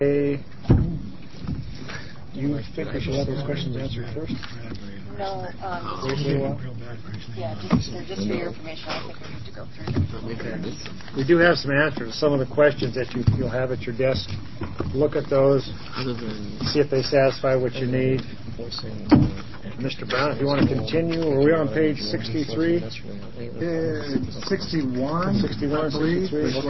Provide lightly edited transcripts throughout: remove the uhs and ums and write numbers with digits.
You think we should have those questions answered first? No. Yeah, just for your information, I think we need to go through them. We do have some answers. Some of the questions that you'll have at your desk. Look at those. See if they satisfy what you need. Mr. Brown, if you want to continue, are we on page 63? 61. 61, 63.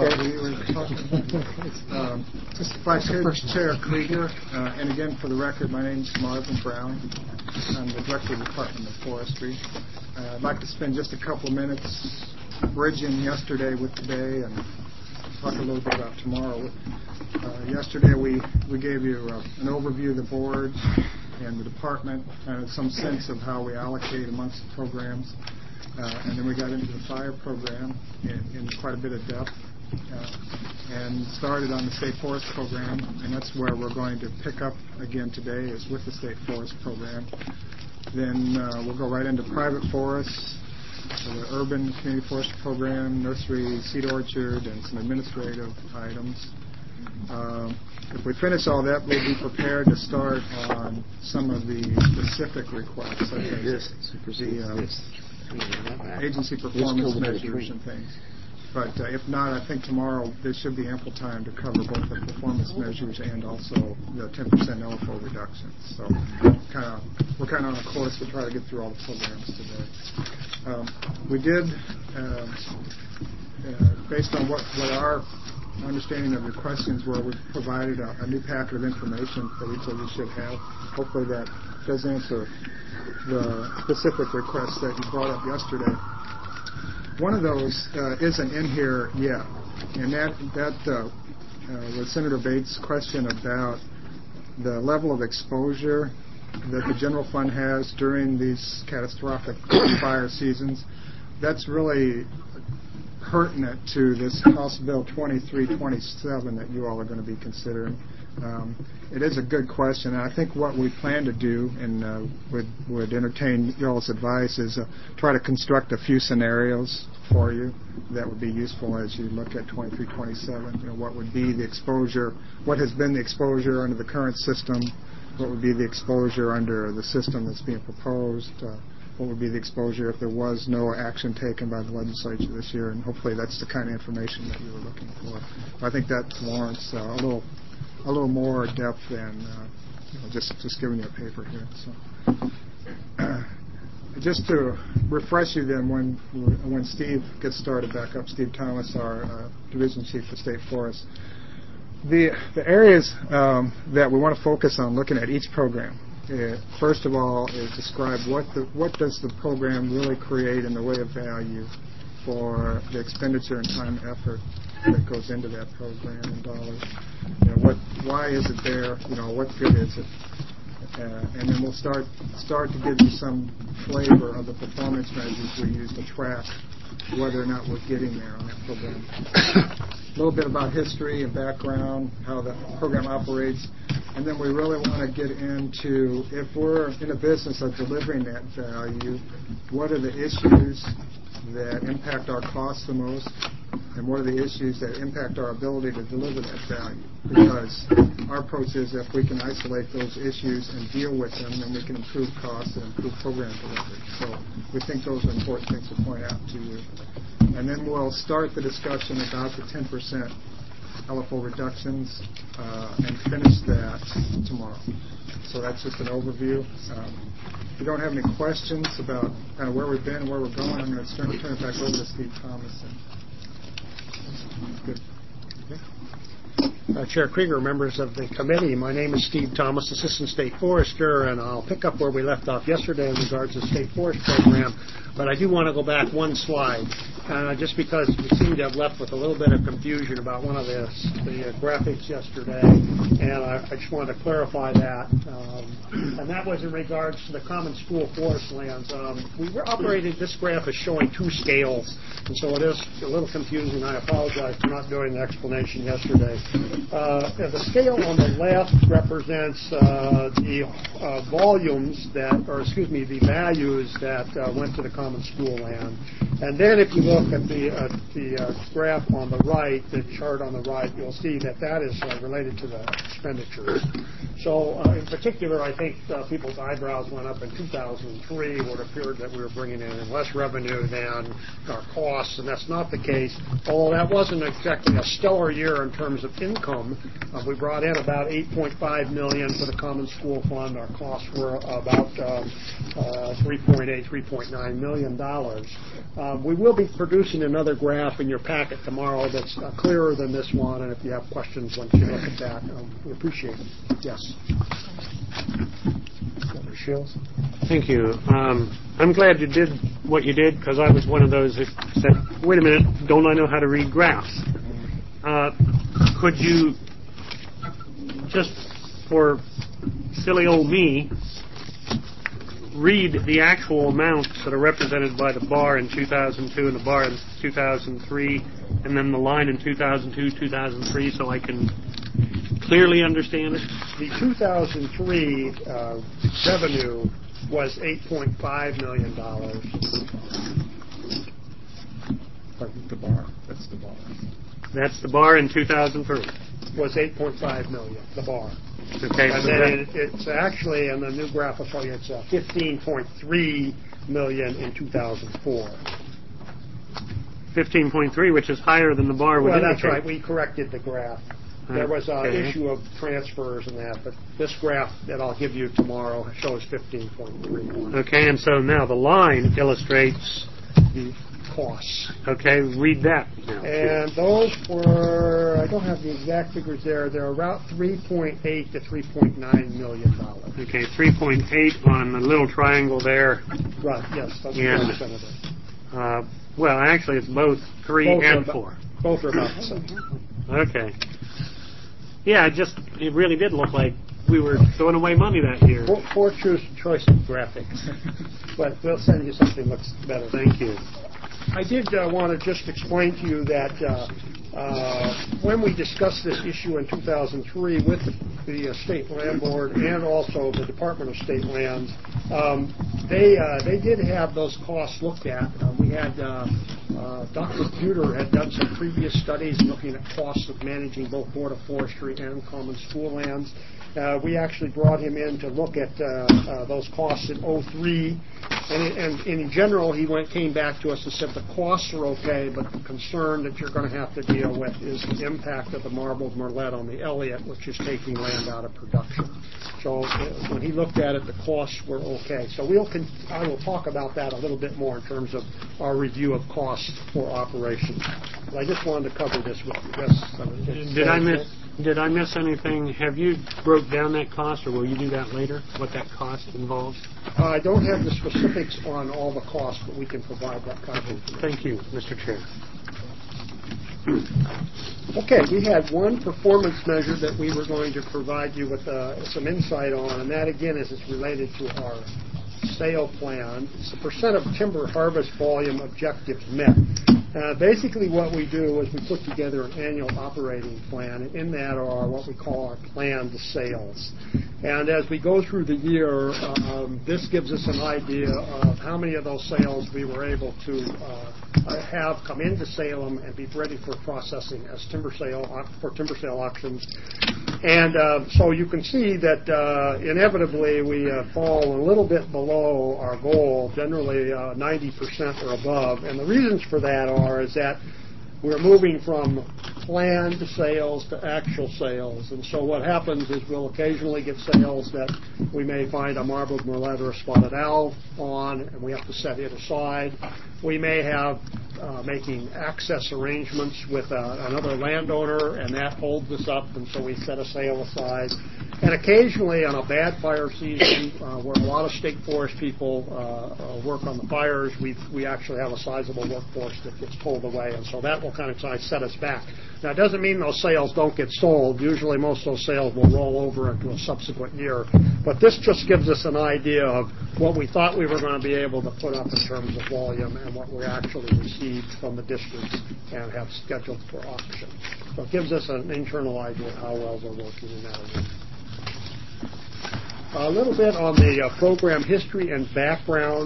Okay. Just Vice Chair Krieger, and again, for the record, my name is Marvin Brown. I'm the Director of the Department of Forestry. I'd like to spend just a couple of minutes bridging yesterday with today and talk a little bit about tomorrow. Yesterday we gave you an overview of the board and the department, some sense of how we allocate amongst the programs, and then we got into the fire program in quite a bit of depth, and started on the state forest program, and that's where we're going to pick up again today, is with the state forest program. Then we'll go right into private forests, the urban community forest program, nursery, seed orchard, and some administrative items. If we finish all that, we'll be prepared to start on some of the specific requests, such as the agency performance measures and things. But if not, I think tomorrow there should be ample time to cover both the performance measures and also the 10% LFO reductions. So we're kind of on a course to try to get through all the programs today. We did, based on what our understanding of your questions were, we provided a new packet of information that each of you should have. Hopefully that does answer the specific requests that you brought up yesterday. One of those isn't in here yet, and that was Senator Bates' question about the level of exposure that the general fund has during these catastrophic fire seasons. That's really pertinent to this House Bill 2327 that you all are going to be considering. It is a good question, and I think what we plan to do, and would entertain you all's advice, is try to construct a few scenarios for you that would be useful as you look at 2327. What would be the exposure, what has been the exposure under the current system, what would be the exposure under the system that's being proposed, what would be the exposure if there was no action taken by the legislature this year, and hopefully that's the kind of information that you were looking for. I think that warrants a little more depth than just giving you a paper here. So, just to refresh you then, when Steve gets started back up, Steve Thomas, our Division Chief for State Forest, the areas that we want to focus on looking at each program, first of all, is describe what does the program really create in the way of value for the expenditure and time and effort that goes into that program in dollars. Why is it there? What good is it? And then we'll start to give you some flavor of the performance measures we use to track whether or not we're getting there on that program. A little bit about history and background, how the program operates, and then we really want to get into, if we're in a business of delivering that value, what are the issues that impact our costs the most, and what are the issues that impact our ability to deliver that value? Because our approach is, if we can isolate those issues and deal with them, then we can improve costs and improve program delivery. So we think those are important things to point out to you. And then we'll start the discussion about the 10% LFO reductions and finish that tomorrow. So that's just an overview. If you don't have any questions about kind of where we've been and where we're going, I'm going to turn it back over to Steve Thomas. Good. Chair Krieger, members of the committee, my name is Steve Thomas, Assistant State Forester, and I'll pick up where we left off yesterday in regards to the State Forest Program, but I do want to go back one slide, just because we seem to have left with a little bit of confusion about one of the graphics yesterday, and I just wanted to clarify that, and that was in regards to the common school forest lands. We operated, this graph is showing two scales, and so it is a little confusing. I apologize for not doing the explanation yesterday. The scale on the left represents the volumes the values that went to the common school land. And then if you look at the graph on the right, the chart on the right, you'll see that that is related to the expenditures. So in particular, I think people's eyebrows went up in 2003 when it appeared that we were bringing in less revenue than our costs, and that's not the case. Although that wasn't exactly a stellar year in terms of income. We brought in about $8.5 million for the Common School Fund. Our costs were about $3.9 million. We will be producing another graph in your packet tomorrow that's clearer than this one, and if you have questions once you look at that, we appreciate it. Yes. Senator Shields. Thank you. I'm glad you did what you did, because I was one of those that said, wait a minute, don't I know how to read graphs? Could you, just for silly old me, read the actual amounts that are represented by the bar in 2002 and the bar in 2003, and then the line in 2002, 2003, so I can clearly understand it? The 2003 revenue was $8.5 million. The bar. That's the bar. That's the bar in 2003. Was $8.5 million, the bar. Okay. And then it's actually, in the new graph I'll show you, it's $15.3 million in 2004. 15.3, which is higher than the bar would Well, that's indicate. right. We corrected the graph. There was an issue of transfers and that, but this graph that I'll give you tomorrow shows 15.3. Okay, and so now the line illustrates The costs. Okay, read that now. And those were, I don't have the exact figures there, they're about $3.8 to $3.9 million. Okay, 3.8 on the little triangle there. Right, yes, that's Yeah. 100% of it. Well, actually, it's both 3 Both are and about- 4. Both are about the same. Okay. Yeah, it really did look like we were throwing away money that year. Poor choice of graphics. But we'll send you something that looks better. Thank you. I did want to just explain to you that when we discussed this issue in 2003 with the State Land Board and also the Department of State Lands, they did have those costs looked at. We had Dr. Buter had done some previous studies looking at costs of managing both Board of Forestry and Common School lands. We actually brought him in to look at those costs in 2003, and in general he came back to us and said the costs are okay, but the concern that you're going to have to deal with is the impact of the marbled murrelet on the Elliott, which is taking land out of production. So when he looked at it, the costs were okay. So I will talk about that a little bit more in terms of our review of costs for operations. But I just wanted to cover this with you. Yes, Did I miss anything? Have you broke down that cost, or will you do that later, what that cost involves? I don't have the specifics on all the costs, but we can provide that kind of information. Thank you, Mr. Chair. Okay, we had one performance measure that we were going to provide you with some insight on, and that again is it's related to our sale plan. It's the percent of timber harvest volume objectives met. Basically what we do is we put together an annual operating plan, and in that are what we call our planned sales. And as we go through the year, this gives us an idea of how many of those sales we were able to have come into Salem and be ready for processing as timber sale auctions. And so you can see that inevitably we fall a little bit below our goal, generally 90% or above. And the reasons for that is that we're moving from planned sales to actual sales. And so what happens is we'll occasionally get sales that we may find a marbled murrelet or a spotted owl on, and we have to set it aside. We may have making access arrangements with another landowner, and that holds us up, and so we set a sale aside. And occasionally on a bad fire season, where a lot of state forest people work on the fires, we actually have a sizable workforce that gets pulled away, and so that will kind of set us back. Now, it doesn't mean those sales don't get sold. Usually most of those sales will roll over into a subsequent year. But this just gives us an idea of what we thought we were going to be able to put up in terms of volume and what we actually received from the districts and have scheduled for auction. So it gives us an internal idea of how well we're working in that area. A little bit on the program history and background.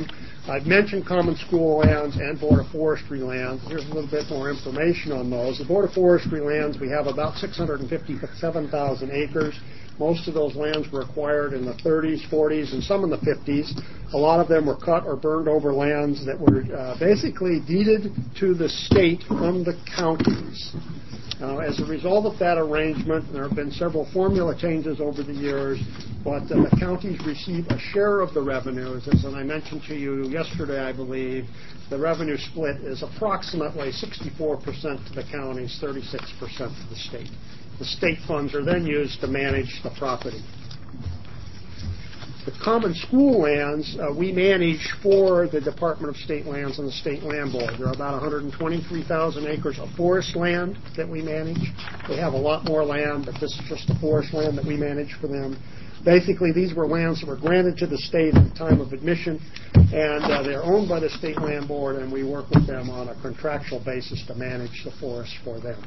I've mentioned common school lands and Board of Forestry lands. Here's a little bit more information on those. The Board of Forestry lands, we have about 657,000 acres. Most of those lands were acquired in the 30s, 40s, and some in the 50s. A lot of them were cut or burned over lands that were basically deeded to the state from the counties. As a result of that arrangement, there have been several formula changes over the years, but the counties receive a share of the revenues. As I mentioned to you yesterday, I believe, the revenue split is approximately 64% to the counties, 36% to the state. The state funds are then used to manage the property. The common school lands we manage for the Department of State Lands and the State Land Board. There are about 123,000 acres of forest land that we manage. They have a lot more land, but this is just the forest land that we manage for them. Basically, these were lands that were granted to the state at the time of admission, and they're owned by the State Land Board, and we work with them on a contractual basis to manage the forest for them.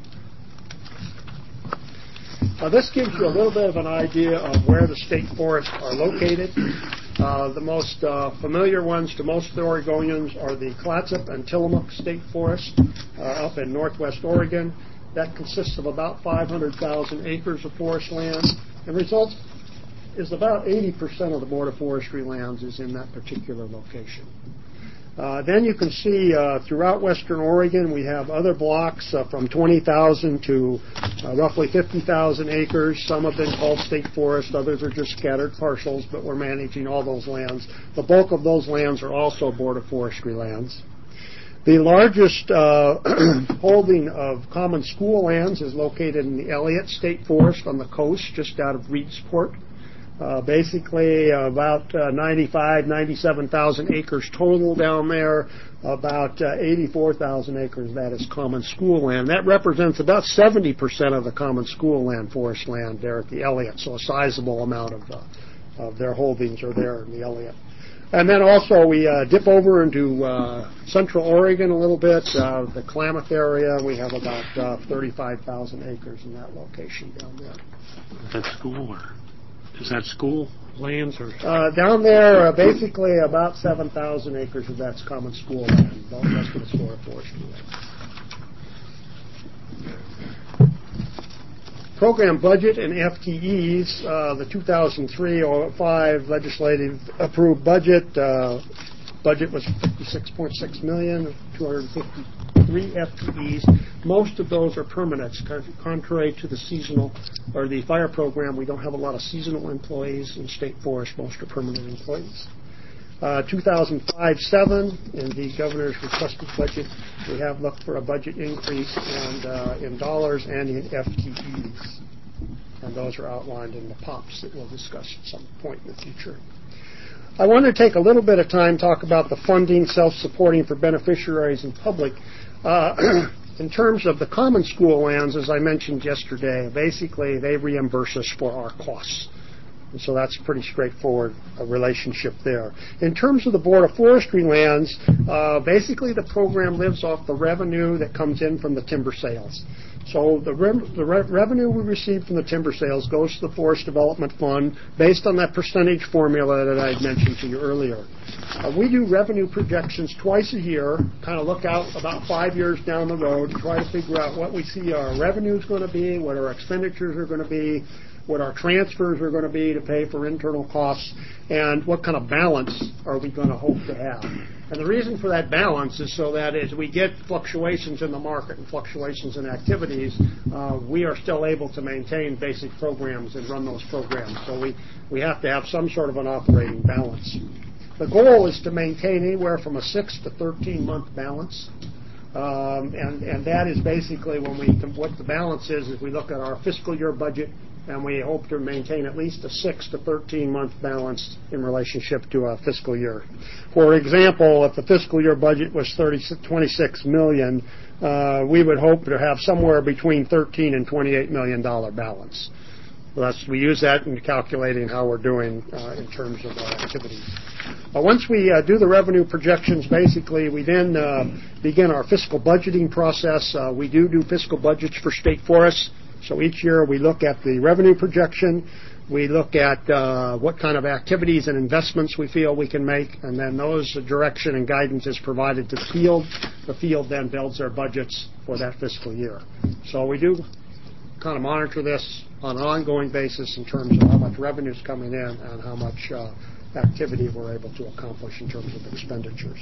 This gives you a little bit of an idea of where the state forests are located. The most familiar ones to most of the Oregonians are the Clatsop and Tillamook State Forest up in northwest Oregon. That consists of about 500,000 acres of forest land. The result is about 80% of the Board of Forestry lands is in that particular location. Then you can see throughout western Oregon we have other blocks from 20,000 to roughly 50,000 acres. Some have been called state forest, others are just scattered parcels, but we're managing all those lands. The bulk of those lands are also Board of Forestry lands. The largest holding of common school lands is located in the Elliott State Forest on the coast, just out of Reedsport. Basically about 97,000 acres total down there, about 84,000 acres that is common school land. That represents about 70% of the common school land, forest land there at the Elliott, so a sizable amount of their holdings are there in the Elliott. And then also we dip over into central Oregon a little bit, the Klamath area. We have about 35,000 acres in that location down there. Is that school or? Is that school lands or? Down there, basically about 7,000 acres of that's common school land. The rest of it's Board of Forestry land. Program budget and FTEs, the 2003-05 legislative approved budget. Budget was $56.6 million, 253 FTEs. Most of those are permanents, contrary to the seasonal or the fire program. We don't have a lot of seasonal employees in state forest. Most are permanent employees. 2005-07 in the governor's requested budget, we have looked for a budget increase and in dollars and in FTEs, and those are outlined in the POPs that we'll discuss at some point in the future. I want to take a little bit of time to talk about the funding, self-supporting for beneficiaries and public. In terms of the common school lands, as I mentioned yesterday, basically they reimburse us for our costs. And so that's a pretty straightforward relationship there. In terms of the Board of Forestry lands, basically the program lives off the revenue that comes in from the timber sales. So the revenue we receive from the timber sales goes to the Forest Development Fund based on that percentage formula that I had mentioned to you earlier. We do revenue projections twice a year, kind of look out about 5 years down the road, try to figure out what we see our revenue is going to be, what our expenditures are going to be, what our transfers are going to be to pay for internal costs, and what kind of balance are we going to hope to have. And the reason for that balance is so that as we get fluctuations in the market and fluctuations in activities, we are still able to maintain basic programs and run those programs. So we have to have some sort of an operating balance. The goal is to maintain anywhere from a 6 to 13-month balance. And that is basically what the balance is we look at our fiscal year budget, and we hope to maintain at least a 6 to 13-month balance in relationship to a fiscal year. For example, if the fiscal year budget was $26 million, we would hope to have somewhere between $13 and $28 million balance. We use that in calculating how we're doing in terms of our activities. Once we do the revenue projections, basically, we then begin our fiscal budgeting process. We do fiscal budgets for state forests. So each year we look at the revenue projection, We look at what kind of activities and investments we feel we can make, and then those direction and guidance is provided to the field. The field then builds their budgets for that fiscal year. So we do kind of monitor this on an ongoing basis in terms of how much revenue is coming in and how much activity we're able to accomplish in terms of expenditures.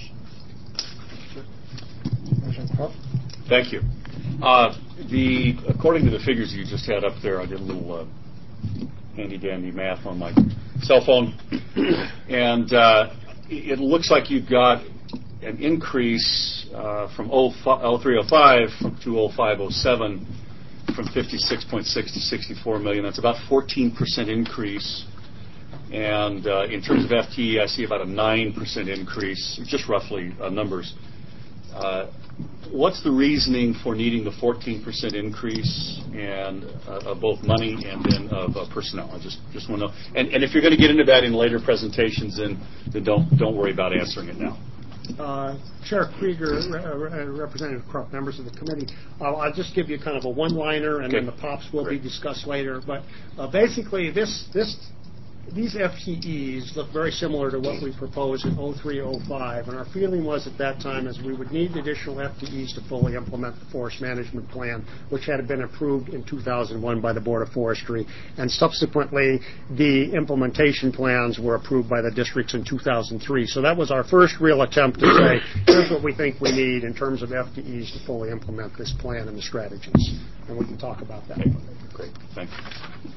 Thank you. According to the figures you just had up there, I did a little handy-dandy math on my cell phone, and it looks like you've got an increase from 0305 to 0507 from 56.6 to 64 million. That's about 14% increase. And in terms of FTE, I see about a 9% increase, just roughly numbers. What's the reasoning for needing the 14% increase and of both money and then of personnel? I just want to know. And if you're going to get into that in later presentations, then don't worry about answering it now. Chair Krieger, Representative Krupp, members of the committee, I'll just give you kind of a one-liner, and then the POPs will be discussed later. But basically, these FTEs look very similar to what we proposed in 0305, and our feeling was at that time is we would need additional FTEs to fully implement the forest management plan, which had been approved in 2001 by the Board of Forestry, and subsequently the implementation plans were approved by the districts in 2003. So that was our first real attempt to say, here's what we think we need in terms of FTEs to fully implement this plan and the strategies, and we can talk about that. Great, thank you.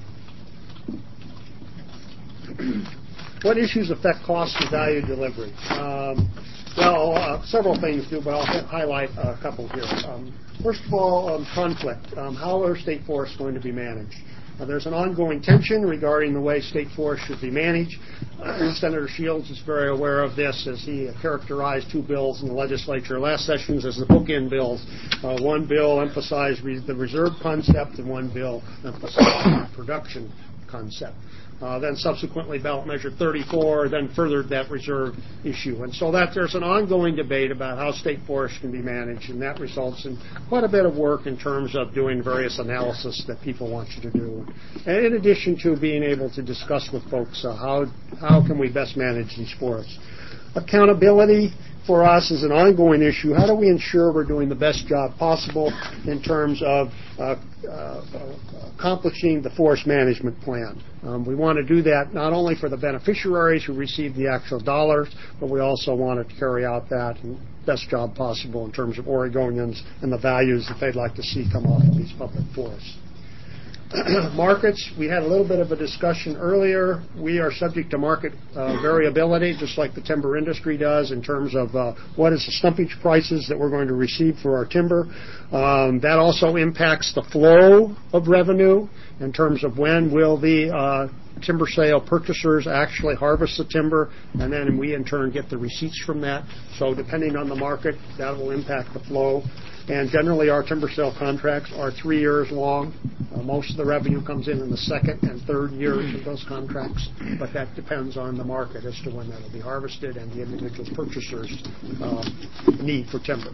What issues affect cost and value delivery? Several things do, but I'll highlight a couple here. First of all, conflict. How are state forests going to be managed? There's an ongoing tension regarding the way state forests should be managed. Senator Shields is very aware of this as he characterized two bills in the legislature last sessions as the bookend bills. One bill emphasized the reserve concept, and one bill emphasized the production concept. Then subsequently ballot measure 34 then furthered that reserve issue. And so there's an ongoing debate about how state forests can be managed, and that results in quite a bit of work in terms of doing various analysis that people want you to do. And in addition to being able to discuss with folks how can we best manage these forests. Accountability for us is an ongoing issue. How do we ensure we're doing the best job possible in terms of accomplishing the forest management plan? We want to do that not only for the beneficiaries who receive the actual dollars, but we also want to carry out that best job possible in terms of Oregonians and the values that they'd like to see come off of these public forests. Markets, we had a little bit of a discussion earlier. We are subject to market variability, just like the timber industry does, in terms of what is the stumpage prices that we're going to receive for our timber. That also impacts the flow of revenue in terms of when will the timber sale purchasers actually harvest the timber, and then we in turn get the receipts from that. So depending on the market, that will impact the flow. And generally our timber sale contracts are 3 years long. Most of the revenue comes in the second and third years of those contracts, but that depends on the market as to when that will be harvested and the individual purchasers' need for timber.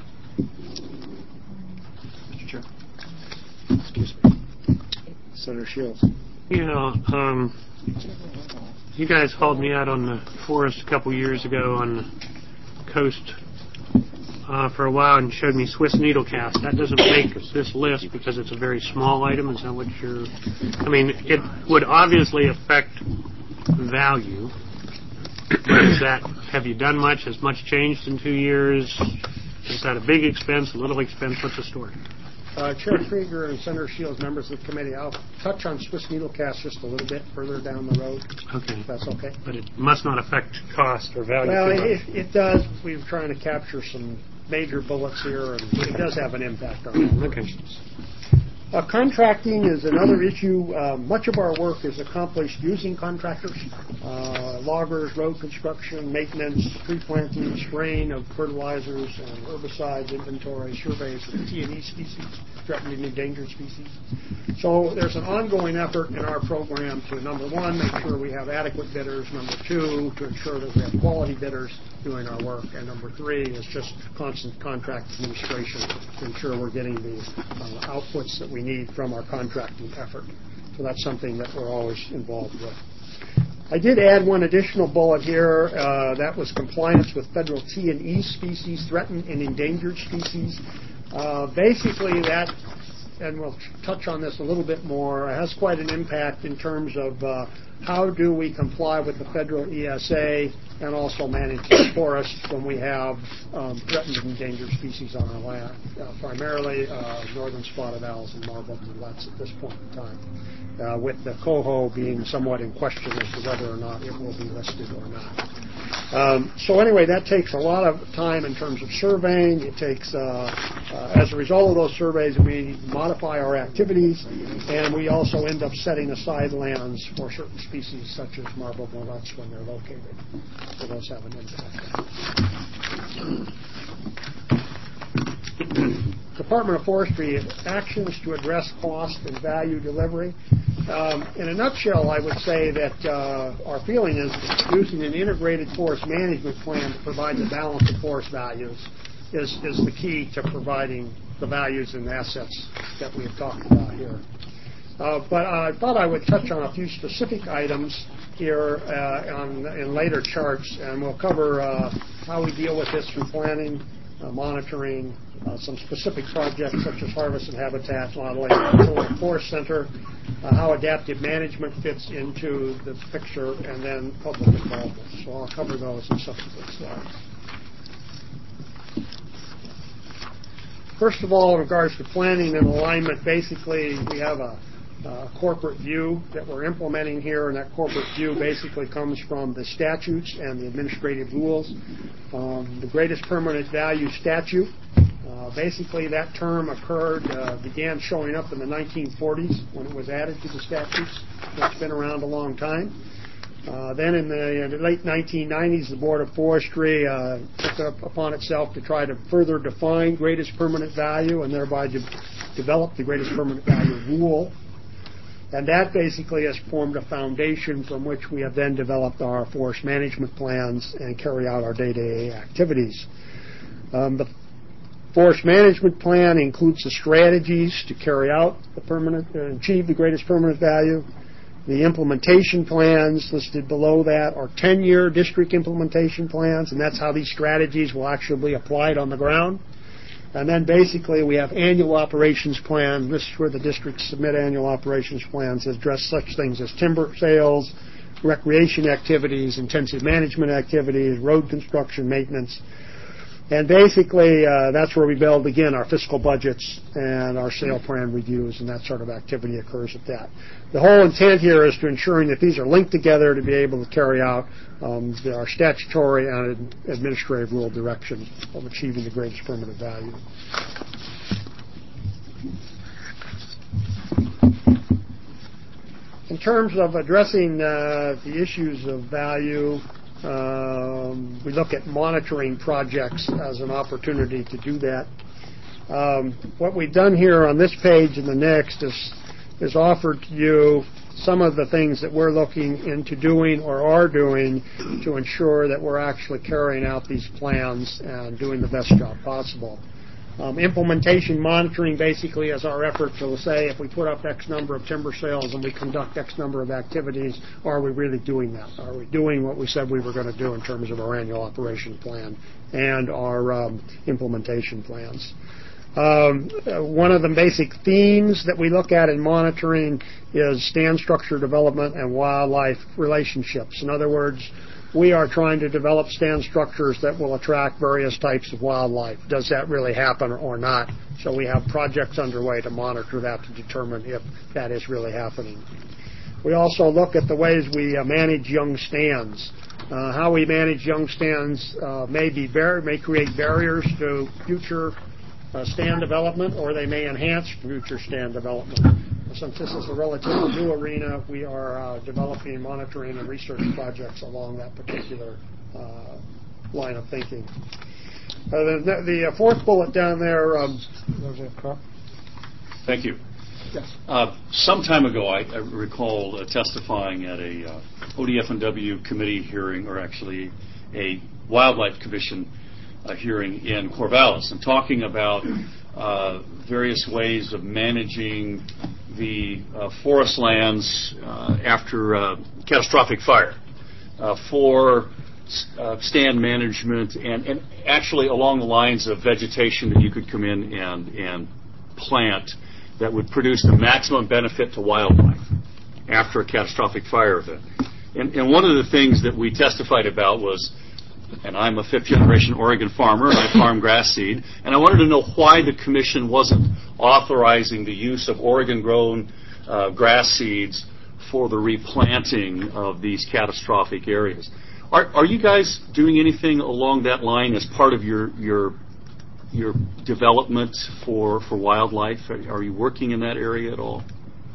Mr. Chair. Excuse me. Senator Shields. You guys hauled me out on the forest a couple years ago on the coast for a while and showed me Swiss needlecast. That doesn't make this list because it's a very small item. Is that what you're... I mean, it would obviously affect value. But have you done much? Has much changed in 2 years? Is that a big expense, a little expense? What's the story? Chair Krieger and Senator Shields, members of the committee, I'll touch on Swiss needlecast just a little bit further down the road. Okay. If that's okay. But it must not affect cost or value. Well, it does. We're trying to capture some major bullets here, and it does have an impact on operations. Contracting is another issue. Much of our work is accomplished using contractors, loggers, road construction, maintenance, tree planting, spraying of fertilizers and herbicides, inventory, surveys of T&E species, threatened and endangered species. So there's an ongoing effort in our program to, number one, make sure we have adequate bidders, number two, to ensure that we have quality bidders doing our work, and number three is just constant contract administration to ensure we're getting the outputs that we need from our contracting effort. So that's something that we're always involved with. I did add one additional bullet here. That was compliance with federal T&E species, threatened and endangered species. Basically, that, and we'll touch on this a little bit more, has quite an impact in terms of how do we comply with the federal ESA and also manage the forests when we have threatened and endangered species on our land, primarily northern spotted owls and marbled moulettes at this point in time, with the coho being somewhat in question as to whether or not it will be listed or not. So anyway, that takes a lot of time in terms of surveying. It takes, as a result of those surveys, we modify our activities, and we also end up setting aside lands for certain species, such as marbled moulettes when they're located. So those have an impact. Department of Forestry actions to address cost and value delivery. In a nutshell, I would say that our feeling is that using an integrated forest management plan to provide the balance of forest values is the key to providing the values and assets that we've talked about here. But I thought I would touch on a few specific items here in later charts, and we'll cover how we deal with this through planning, monitoring, some specific projects such as harvest and habitat modeling, the Forest Center, how adaptive management fits into the picture, and then public involvement. So I'll cover those in subsequent slides. First of all, in regards to planning and alignment, basically we have a corporate view that we're implementing here, and that corporate view basically comes from the statutes and the administrative rules. The Greatest Permanent Value Statute, basically that term began showing up in the 1940s when it was added to the statutes. It's been around a long time. Then in the late 1990s, the Board of Forestry took it upon itself to try to further define greatest permanent value and thereby develop the greatest permanent value rule. And that basically has formed a foundation from which we have then developed our forest management plans and carry out our day-to-day activities. The forest management plan includes the strategies to carry out the permanent and achieve the greatest permanent value. The implementation plans listed below that are 10-year district implementation plans, and that's how these strategies will actually be applied on the ground. And then basically we have annual operations plans. This is where the districts submit annual operations plans that address such things as timber sales, recreation activities, intensive management activities, road construction, maintenance. And basically that's where we build, again, our fiscal budgets and our sale plan reviews, and that sort of activity occurs at that. The whole intent here is to ensuring that these are linked together to be able to carry out our statutory and administrative rule direction of achieving the greatest permanent value. In terms of addressing the issues of value, we look at monitoring projects as an opportunity to do that. What we've done here on this page and the next is offered to you some of the things that we're looking into doing or are doing to ensure that we're actually carrying out these plans and doing the best job possible. Implementation monitoring basically is our effort to say if we put up X number of timber sales and we conduct X number of activities, are we really doing that? Are we doing what we said we were going to do in terms of our annual operation plan and our implementation plans? One of the basic themes that we look at in monitoring is stand structure development and wildlife relationships. In other words, we are trying to develop stand structures that will attract various types of wildlife. Does that really happen or not? So we have projects underway to monitor that to determine if that is really happening. We also look at the ways we manage young stands. How we manage young stands may create barriers to future stand development, or they may enhance future stand development. Since this is a relatively new arena, we are developing monitoring and research projects along that particular line of thinking. The fourth bullet down there. Thank you. Yes. Some time ago, I recall testifying at a ODF&W committee hearing, or actually a Wildlife Commission hearing in Corvallis, and talking about various ways of managing the forest lands after catastrophic fire for stand management and actually along the lines of vegetation that you could come in and plant that would produce the maximum benefit to wildlife after a catastrophic fire event. And one of the things that we testified about was, and I'm a fifth-generation Oregon farmer, and I farm grass seed, and I wanted to know why the commission wasn't authorizing the use of Oregon-grown grass seeds for the replanting of these catastrophic areas. Are you guys doing anything along that line as part of your development for wildlife? Are you working in that area at all?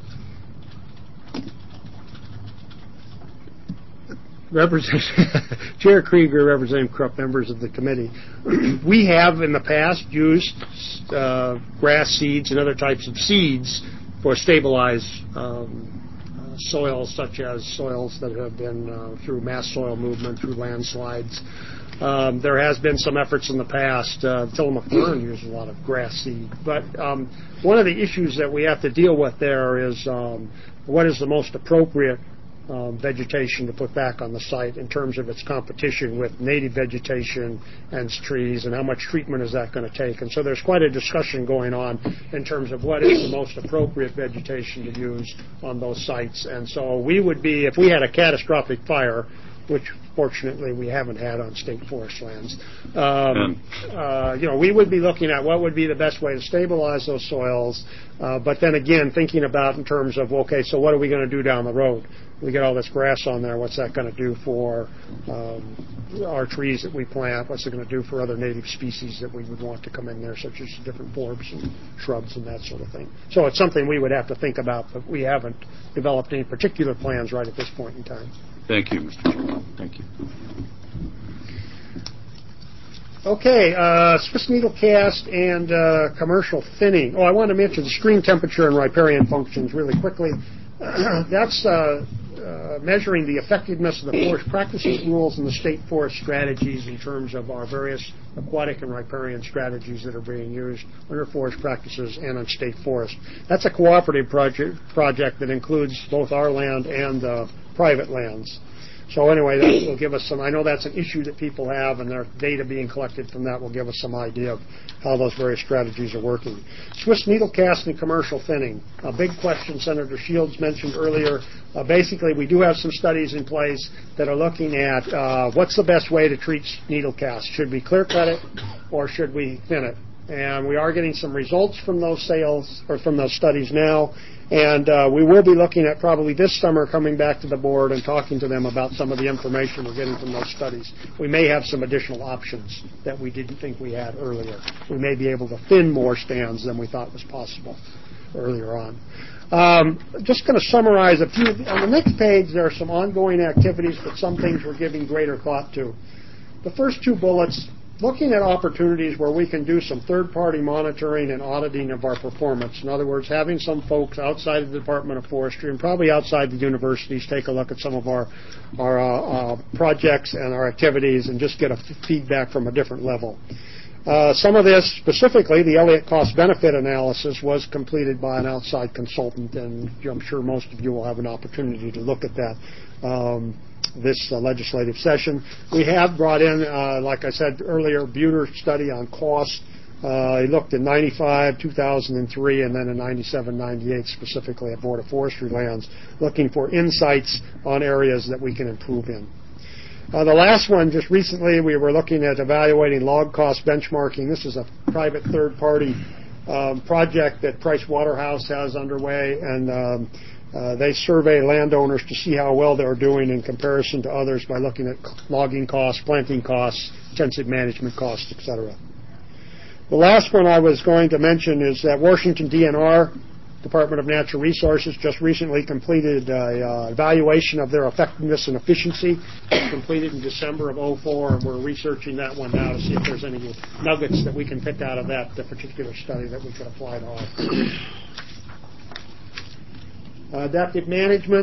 Chair Krieger, Representative Krupp, members of the committee. We have in the past used grass seeds and other types of seeds for stabilized soils, such as soils that have been through mass soil movement, through landslides. There has been some efforts in the past. Tillamook Burn used a lot of grass seed. But one of the issues that we have to deal with there is what is the most appropriate vegetation to put back on the site in terms of its competition with native vegetation and trees, and how much treatment is that going to take. And so there's quite a discussion going on in terms of what is the most appropriate vegetation to use on those sites. And so we would be, if we had a catastrophic fire, which fortunately we haven't had on state forest lands, we would be looking at what would be the best way to stabilize those soils, but then again thinking about in terms of, okay, so what are we going to do down the road? We get all this grass on there, what's that going to do for our trees that we plant? What's it going to do for other native species that we would want to come in there, such as different forbs and shrubs and that sort of thing? So it's something we would have to think about, but we haven't developed any particular plans right at this point in time. Thank you, Mr. Chairman. Thank you. Okay, Swiss needle cast and commercial thinning. Oh, I want to mention the stream temperature and riparian functions really quickly. That's measuring the effectiveness of the forest practices rules and the state forest strategies in terms of our various aquatic and riparian strategies that are being used under forest practices and on state forest. That's a cooperative project that includes both our land and private lands. So anyway, that will give us some, I know that's an issue that people have, and their data being collected from that will give us some idea of how those various strategies are working. Swiss needle cast and commercial thinning. A big question Senator Shields mentioned earlier. Basically, we do have some studies in place that are looking at what's the best way to treat needle cast. Should we clear cut it or should we thin it? And we are getting some results from those from those studies now. And we will be looking at probably this summer coming back to the board and talking to them about some of the information we're getting from those studies. We may have some additional options that we didn't think we had earlier. We may be able to thin more stands than we thought was possible earlier on. Just going to summarize a few. On the next page, there are some ongoing activities, but some things we're giving greater thought to. The first two bullets, looking at opportunities where we can do some third-party monitoring and auditing of our performance. In other words, having some folks outside of the Department of Forestry and probably outside the universities take a look at some of our projects and our activities and just get a feedback from a different level. Some of this, specifically the Elliott cost-benefit analysis, was completed by an outside consultant, and I'm sure most of you will have an opportunity to look at that this legislative session. We have brought in, like I said earlier, Buter study on cost. He looked at 95, 2003, and then in 97, 98, specifically at Board of Forestry lands, looking for insights on areas that we can improve in. The last one, just recently, we were looking at evaluating log cost benchmarking. This is a private third-party project that Price Waterhouse has underway, and they survey landowners to see how well they're doing in comparison to others by looking at logging costs, planting costs, intensive management costs, etc. The last one I was going to mention is that Washington DNR, Department of Natural Resources, just recently completed an evaluation of their effectiveness and efficiency. It was completed in December of 2004, and we're researching that one now to see if there's any nuggets that we can pick out of that particular study that we could apply to ours. Adaptive management.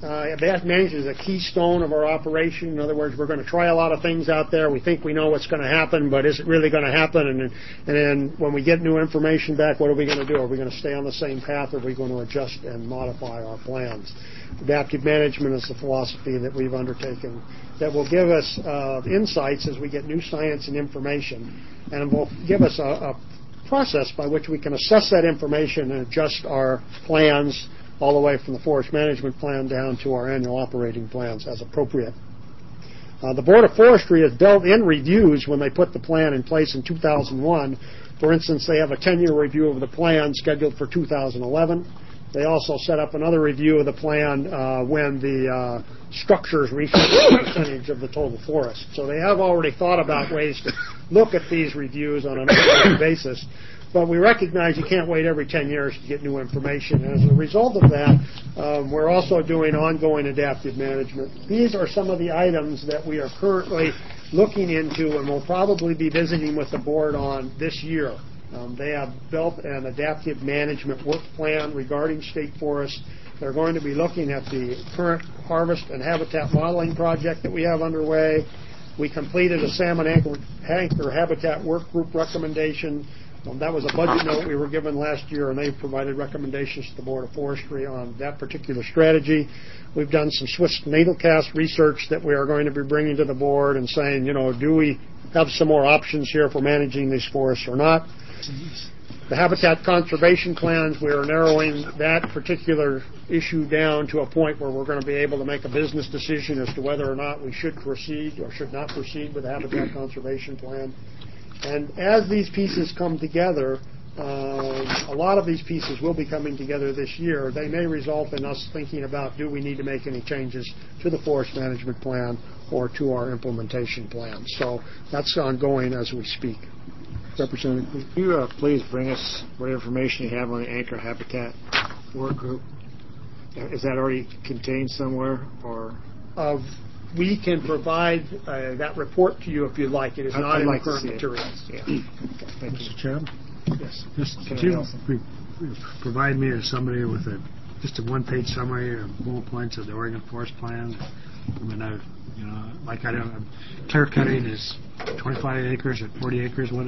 Adaptive management is a keystone of our operation. In other words, we're going to try a lot of things out there. We think we know what's going to happen, but is it really going to happen? And then when we get new information back, what are we going to do? Are we going to stay on the same path, or are we going to adjust and modify our plans? Adaptive management is the philosophy that we've undertaken that will give us insights as we get new science and information, and will give us a process by which we can assess that information and adjust our plans all the way from the forest management plan down to our annual operating plans as appropriate. The Board of Forestry has built in reviews when they put the plan in place in 2001. For instance, they have a 10-year review of the plan scheduled for 2011. They also set up another review of the plan when the structures reach a percentage of the total forest. So they have already thought about ways to look at these reviews on an ongoing basis. But we recognize you can't wait every 10 years to get new information. And as a result of that, we're also doing ongoing adaptive management. These are some of the items that we are currently looking into and will probably be visiting with the board on this year. They have built an adaptive management work plan regarding state forests. They're going to be looking at the current harvest and habitat modeling project that we have underway. We completed a salmon anchor habitat work group recommendation. That was a budget note we were given last year, and they provided recommendations to the Board of Forestry on that particular strategy. We've done some Swiss needlecast research that we are going to be bringing to the board and saying, do we have some more options here for managing these forests or not? The habitat conservation plans, we are narrowing that particular issue down to a point where we're going to be able to make a business decision as to whether or not we should proceed or should not proceed with the habitat conservation plan. And as these pieces come together, a lot of these pieces will be coming together this year. They may result in us thinking about, do we need to make any changes to the forest management plan or to our implementation plan? So that's ongoing as we speak. Representative, can you please bring us what information you have on the anchor habitat work group? Is that already contained somewhere, or? We can provide that report to you if you'd like. It is not in the current materials. Yeah. Thank you. Mr. Chairman? Yes. Could you provide me or somebody with just a one-page summary or bullet points of the Oregon Forest Plan? I mean, clear cutting is 25 acres at 40 acres. What?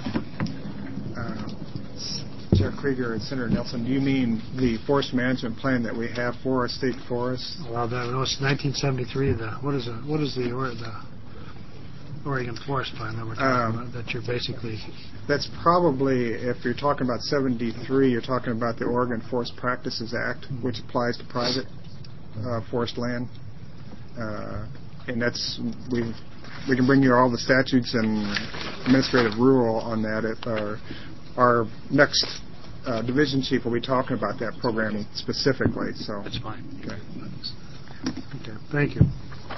Chair Krieger and Senator Nelson, do you mean the forest management plan that we have for our state forests? Well, that was 1973. What is the Oregon Forest Plan that we're talking about? That you're basically. That's probably, if you're talking about 73, you're talking about the Oregon Forest Practices Act, which applies to private forest land, and that's we can bring you all the statutes and administrative rule on that at our next division chief will be talking about that programming specifically. So that's fine. Okay. Thank you.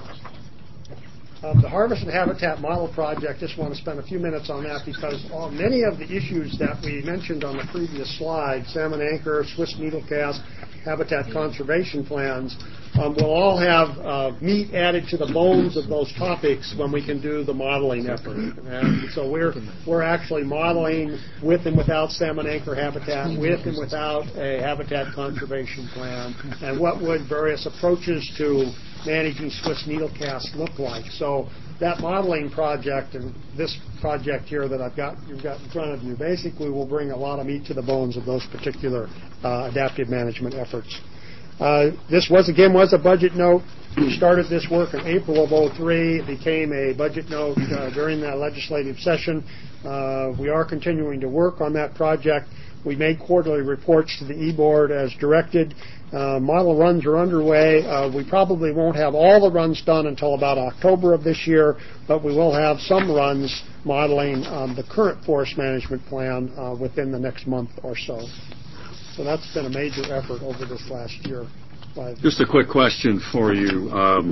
The Harvest and Habitat Model Project, just want to spend a few minutes on that because many of the issues that we mentioned on the previous slide, salmon anchor, Swiss needlecast, habitat conservation plans, will all have meat added to the bones of those topics when we can do the modeling effort. And so we're actually modeling with and without salmon anchor habitat, with and without a habitat conservation plan, and what would various approaches to managing Swiss needlecast look like. So that modeling project and this project here that you've got in front of you basically will bring a lot of meat to the bones of those particular adaptive management efforts. This was a budget note. We started this work in April of 2003. It became a budget note during that legislative session. We are continuing to work on that project. We made quarterly reports to the E-Board as directed. Model runs are underway. We probably won't have all the runs done until about October of this year, but we will have some runs modeling the current forest management plan within the next month or so. So that's been a major effort over this last year. Just a quick question for you.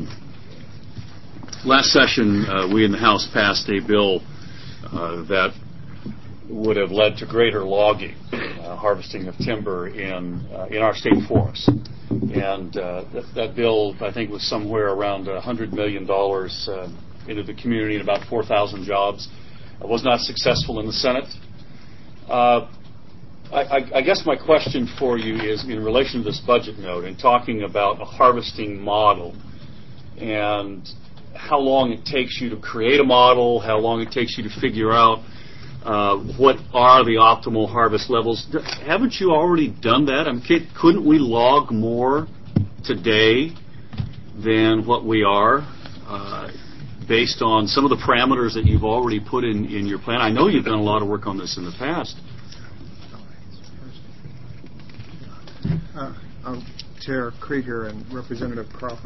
Last session, we in the House passed a bill that would have led to greater logging, harvesting of timber in our state forests. And that bill, I think, was somewhere around $100 million into the community and about 4,000 jobs. It was not successful in the Senate. I guess my question for you is in relation to this budget note and talking about a harvesting model and how long it takes you to create a model, how long it takes you to figure out what are the optimal harvest levels. Haven't you already done that? I mean, couldn't we log more today than what we are based on some of the parameters that you've already put in your plan? I know you've done a lot of work on this in the past. Chair Krieger and Representative Croft,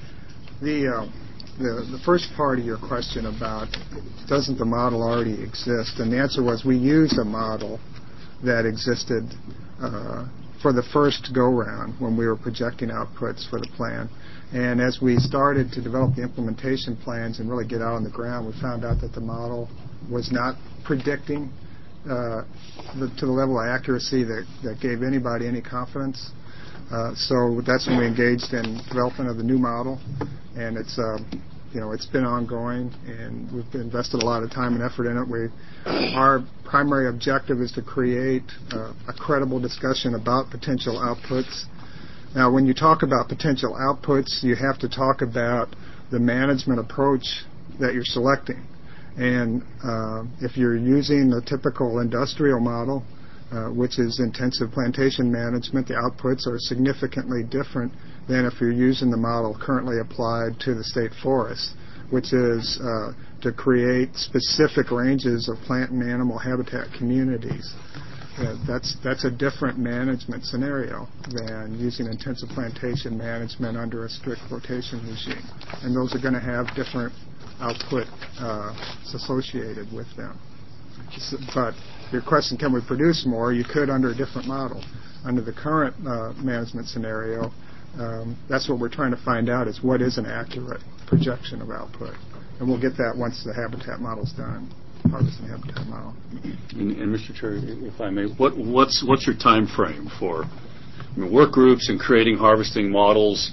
the first part of your question about doesn't the model already exist, and the answer was we used a model that existed for the first go-round when we were projecting outputs for the plan. And as we started to develop the implementation plans and really get out on the ground, we found out that the model was not predicting to the level of accuracy that gave anybody any confidence. So that's when we engaged in development of the new model, and it's been ongoing, and we've invested a lot of time and effort in it. Our primary objective is to create a credible discussion about potential outputs. Now, when you talk about potential outputs, you have to talk about the management approach that you're selecting. And if you're using the typical industrial model, which is intensive plantation management, the outputs are significantly different than if you're using the model currently applied to the state forests, which is to create specific ranges of plant and animal habitat communities. That's a different management scenario than using intensive plantation management under a strict rotation regime. And those are going to have different output associated with them. But your question, can we produce more? You could under a different model. Under the current management scenario, that's what we're trying to find out is what is an accurate projection of output. And we'll get that once the habitat model's done, harvesting habitat model. And Mr. Chair, if I may, what's your time frame for work groups and creating harvesting models?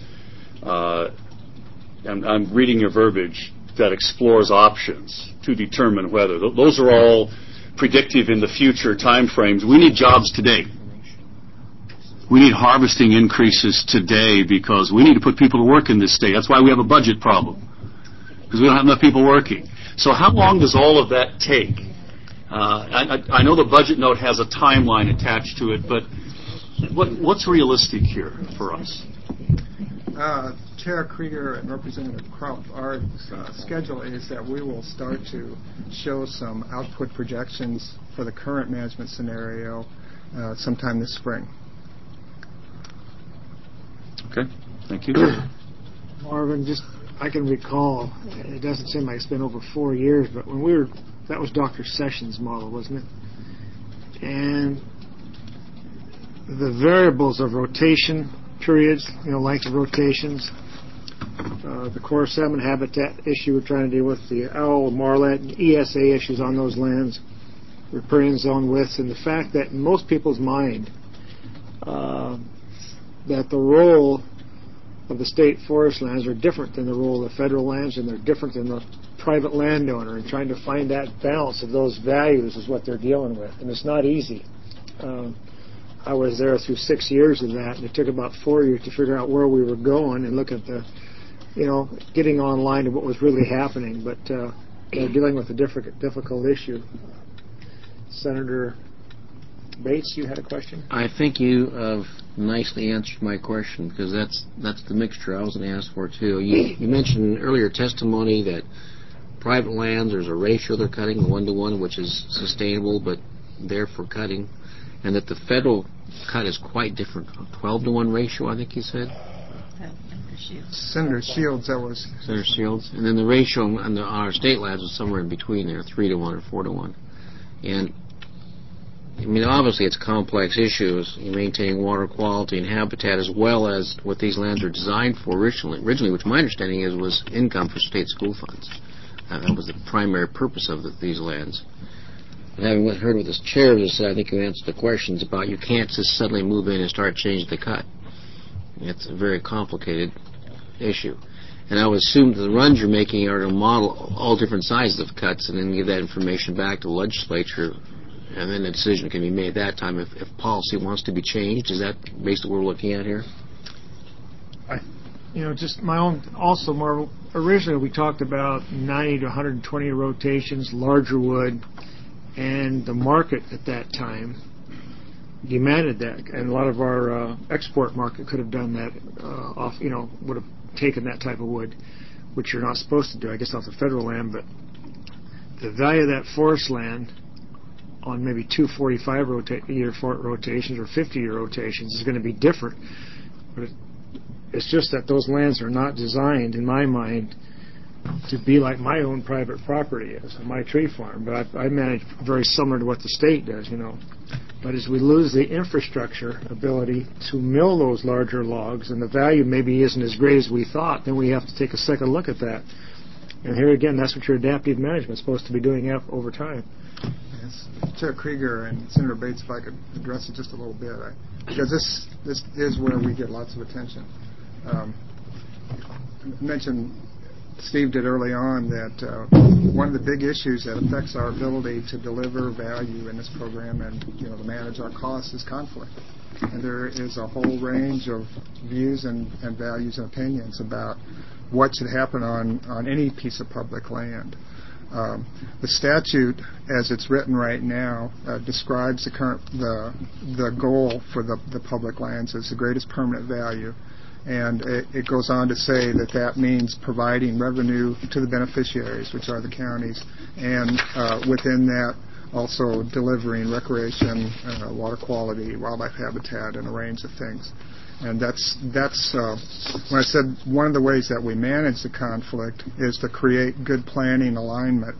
And I'm reading your verbiage that explores options to determine whether. Those are all predictive in the future time frames. We need jobs today. We need harvesting increases today because we need to put people to work in this state. That's why we have a budget problem, because we don't have enough people working. So how long does all of that take? I know the budget note has a timeline attached to it, but what's realistic here for us? Chair Krieger and Representative Krupp, our schedule is that we will start to show some output projections for the current management scenario sometime this spring. Okay, thank you. Marvin, I can recall, it doesn't seem like it's been over 4 years, but when that was Dr. Sessions' model, wasn't it? And the variables of rotation periods, length of rotations, the core salmon habitat issue we're trying to deal with, the owl, marlet, and ESA issues on those lands, riparian zone widths, and the fact that in most people's mind that the role of the state forest lands are different than the role of the federal lands, and they're different than the private landowner, and trying to find that balance of those values is what they're dealing with, and it's not easy. I was there through 6 years of that, and it took about 4 years to figure out where we were going and look at the, getting online to what was really happening, but dealing with a difficult issue. Senator Bates, you had a question? I think you have nicely answered my question, because that's the mixture I was going to ask for too. You mentioned in earlier testimony that private lands, there's a ratio they're cutting, 1-to-1, which is sustainable but there for cutting, and that the federal cut is quite different, 12-to-1 ratio, I think you said. Senator Shields, that was. Senator Shields, and then the ratio on our state lands is somewhere in between there, 3-to-1 or 4-to-1, and obviously it's complex issues, maintaining water quality and habitat, as well as what these lands are designed for originally, which my understanding was income for state school funds. That was the primary purpose of these lands. And having heard what this chair just said, I think you answered the questions about you can't just suddenly move in and start changing the cut. It's a very complicated issue. And I would assume that the runs you're making are to model all different sizes of cuts and then give that information back to the legislature and then a decision can be made at that time if policy wants to be changed. Is that basically what we're looking at here? Just my own, also more, originally we talked about 90 to 120 rotations, larger wood, and the market at that time demanded that, and a lot of our export market could have done that would have taken that type of wood, which you're not supposed to do, I guess, off the federal land, but the value of that forest land on maybe 245-year rotations or 50-year rotations is going to be different, but it's just that those lands are not designed, in my mind, to be like my own private property is, my tree farm. But I manage very similar to what the state does, But as we lose the infrastructure ability to mill those larger logs, and the value maybe isn't as great as we thought, then we have to take a second look at that. And here again, that's what your adaptive management is supposed to be doing over time. Yes. Chair Krieger and Senator Bates, if I could address it just a little bit, because this is where we get lots of attention. I mentioned, Steve did early on, that one of the big issues that affects our ability to deliver value in this program and to manage our costs is conflict. And there is a whole range of views and values and opinions about what should happen on any piece of public land. The statute, as it's written right now, describes the goal for the public lands as the greatest permanent value. And it goes on to say that means providing revenue to the beneficiaries, which are the counties, and within that also delivering recreation, water quality, wildlife habitat, and a range of things. And that's when I said one of the ways that we manage the conflict is to create good planning alignment.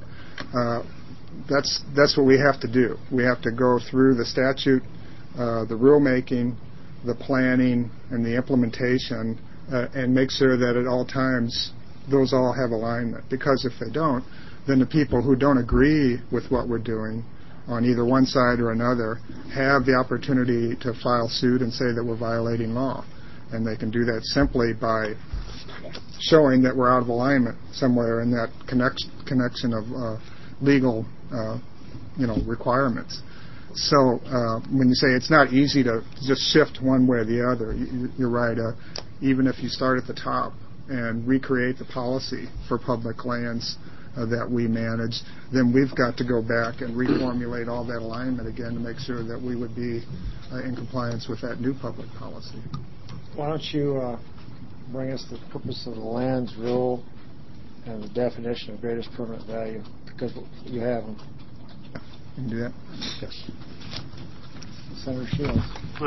That's what we have to do. We have to go through the statute, the rulemaking, the planning, and the implementation, and make sure that at all times those all have alignment. Because if they don't, then the people who don't agree with what we're doing on either one side or another have the opportunity to file suit and say that we're violating law. And they can do that simply by showing that we're out of alignment somewhere in that connection of legal requirements. So when you say it's not easy to just shift one way or the other, you're right. Even if you start at the top and recreate the policy for public lands that we manage, then we've got to go back and reformulate all that alignment again to make sure that we would be in compliance with that new public policy. Why don't you bring us the purpose of the lands rule and the definition of greatest permanent value, because you have them. You can do that? Yes. Senator Shields.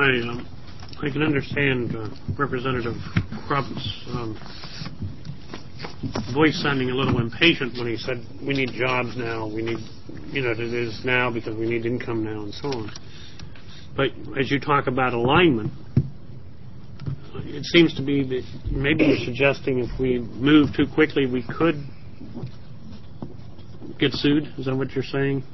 I can understand Representative Crump's voice sounding a little impatient when he said we need jobs now, we need, it is now because we need income now and so on. But as you talk about alignment, it seems to be that maybe you're suggesting if we move too quickly we could get sued. Is that what you're saying?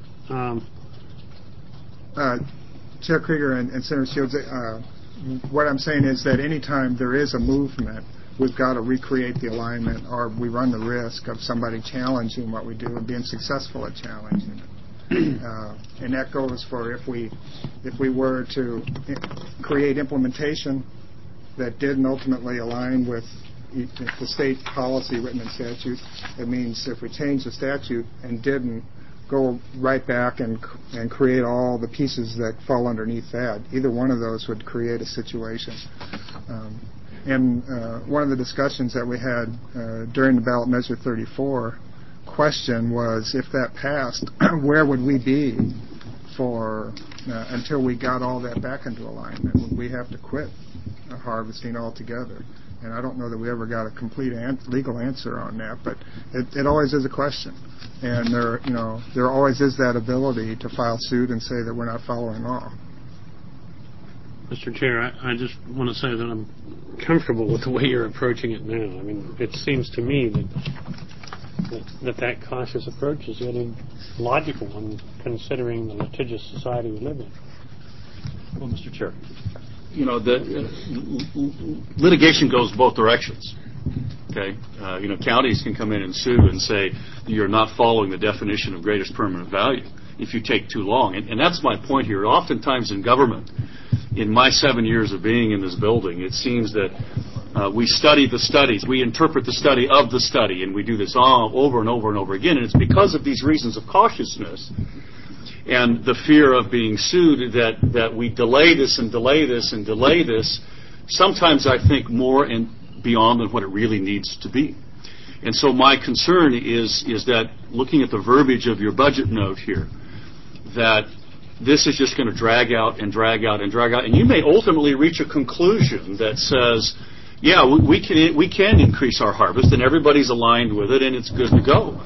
Chair Krieger and Senator Shields, what I'm saying is that anytime there is a movement, we've got to recreate the alignment, or we run the risk of somebody challenging what we do and being successful at challenging it. And that goes for if we were to create implementation that didn't ultimately align with the state policy written in statute. It means if we change the statute and didn't go right back and create all the pieces that fall underneath that, either one of those would create a situation. And one of the discussions that we had during the ballot measure 34 question was, if that passed, where would we be for until we got all that back into alignment? Would we have to quit harvesting altogether? And I don't know that we ever got a complete legal answer on that, but it always is a question. And there always is that ability to file suit and say that we're not following law. Mr. Chair, I just want to say that I'm comfortable with the way you're approaching it now. I mean, it seems to me that cautious approach is really logical when considering the litigious society we live in. Well, Mr. Chair, the litigation goes both directions. Okay, counties can come in and sue and say you're not following the definition of greatest permanent value. if you take too long. And that's my point here. Oftentimes in government, in my 7 years of being in this building, it seems that we study the studies, we interpret the study of the study, and we do this all over and over and over again. And it's because of these reasons of cautiousness and the fear of being sued that we delay this and delay this and delay this, sometimes I think more and beyond than what it really needs to be. And so my concern is that looking at the verbiage of your budget note here, that this is just going to drag out and drag out and drag out, and you may ultimately reach a conclusion that says, yeah, we can increase our harvest, and everybody's aligned with it, and it's good to go.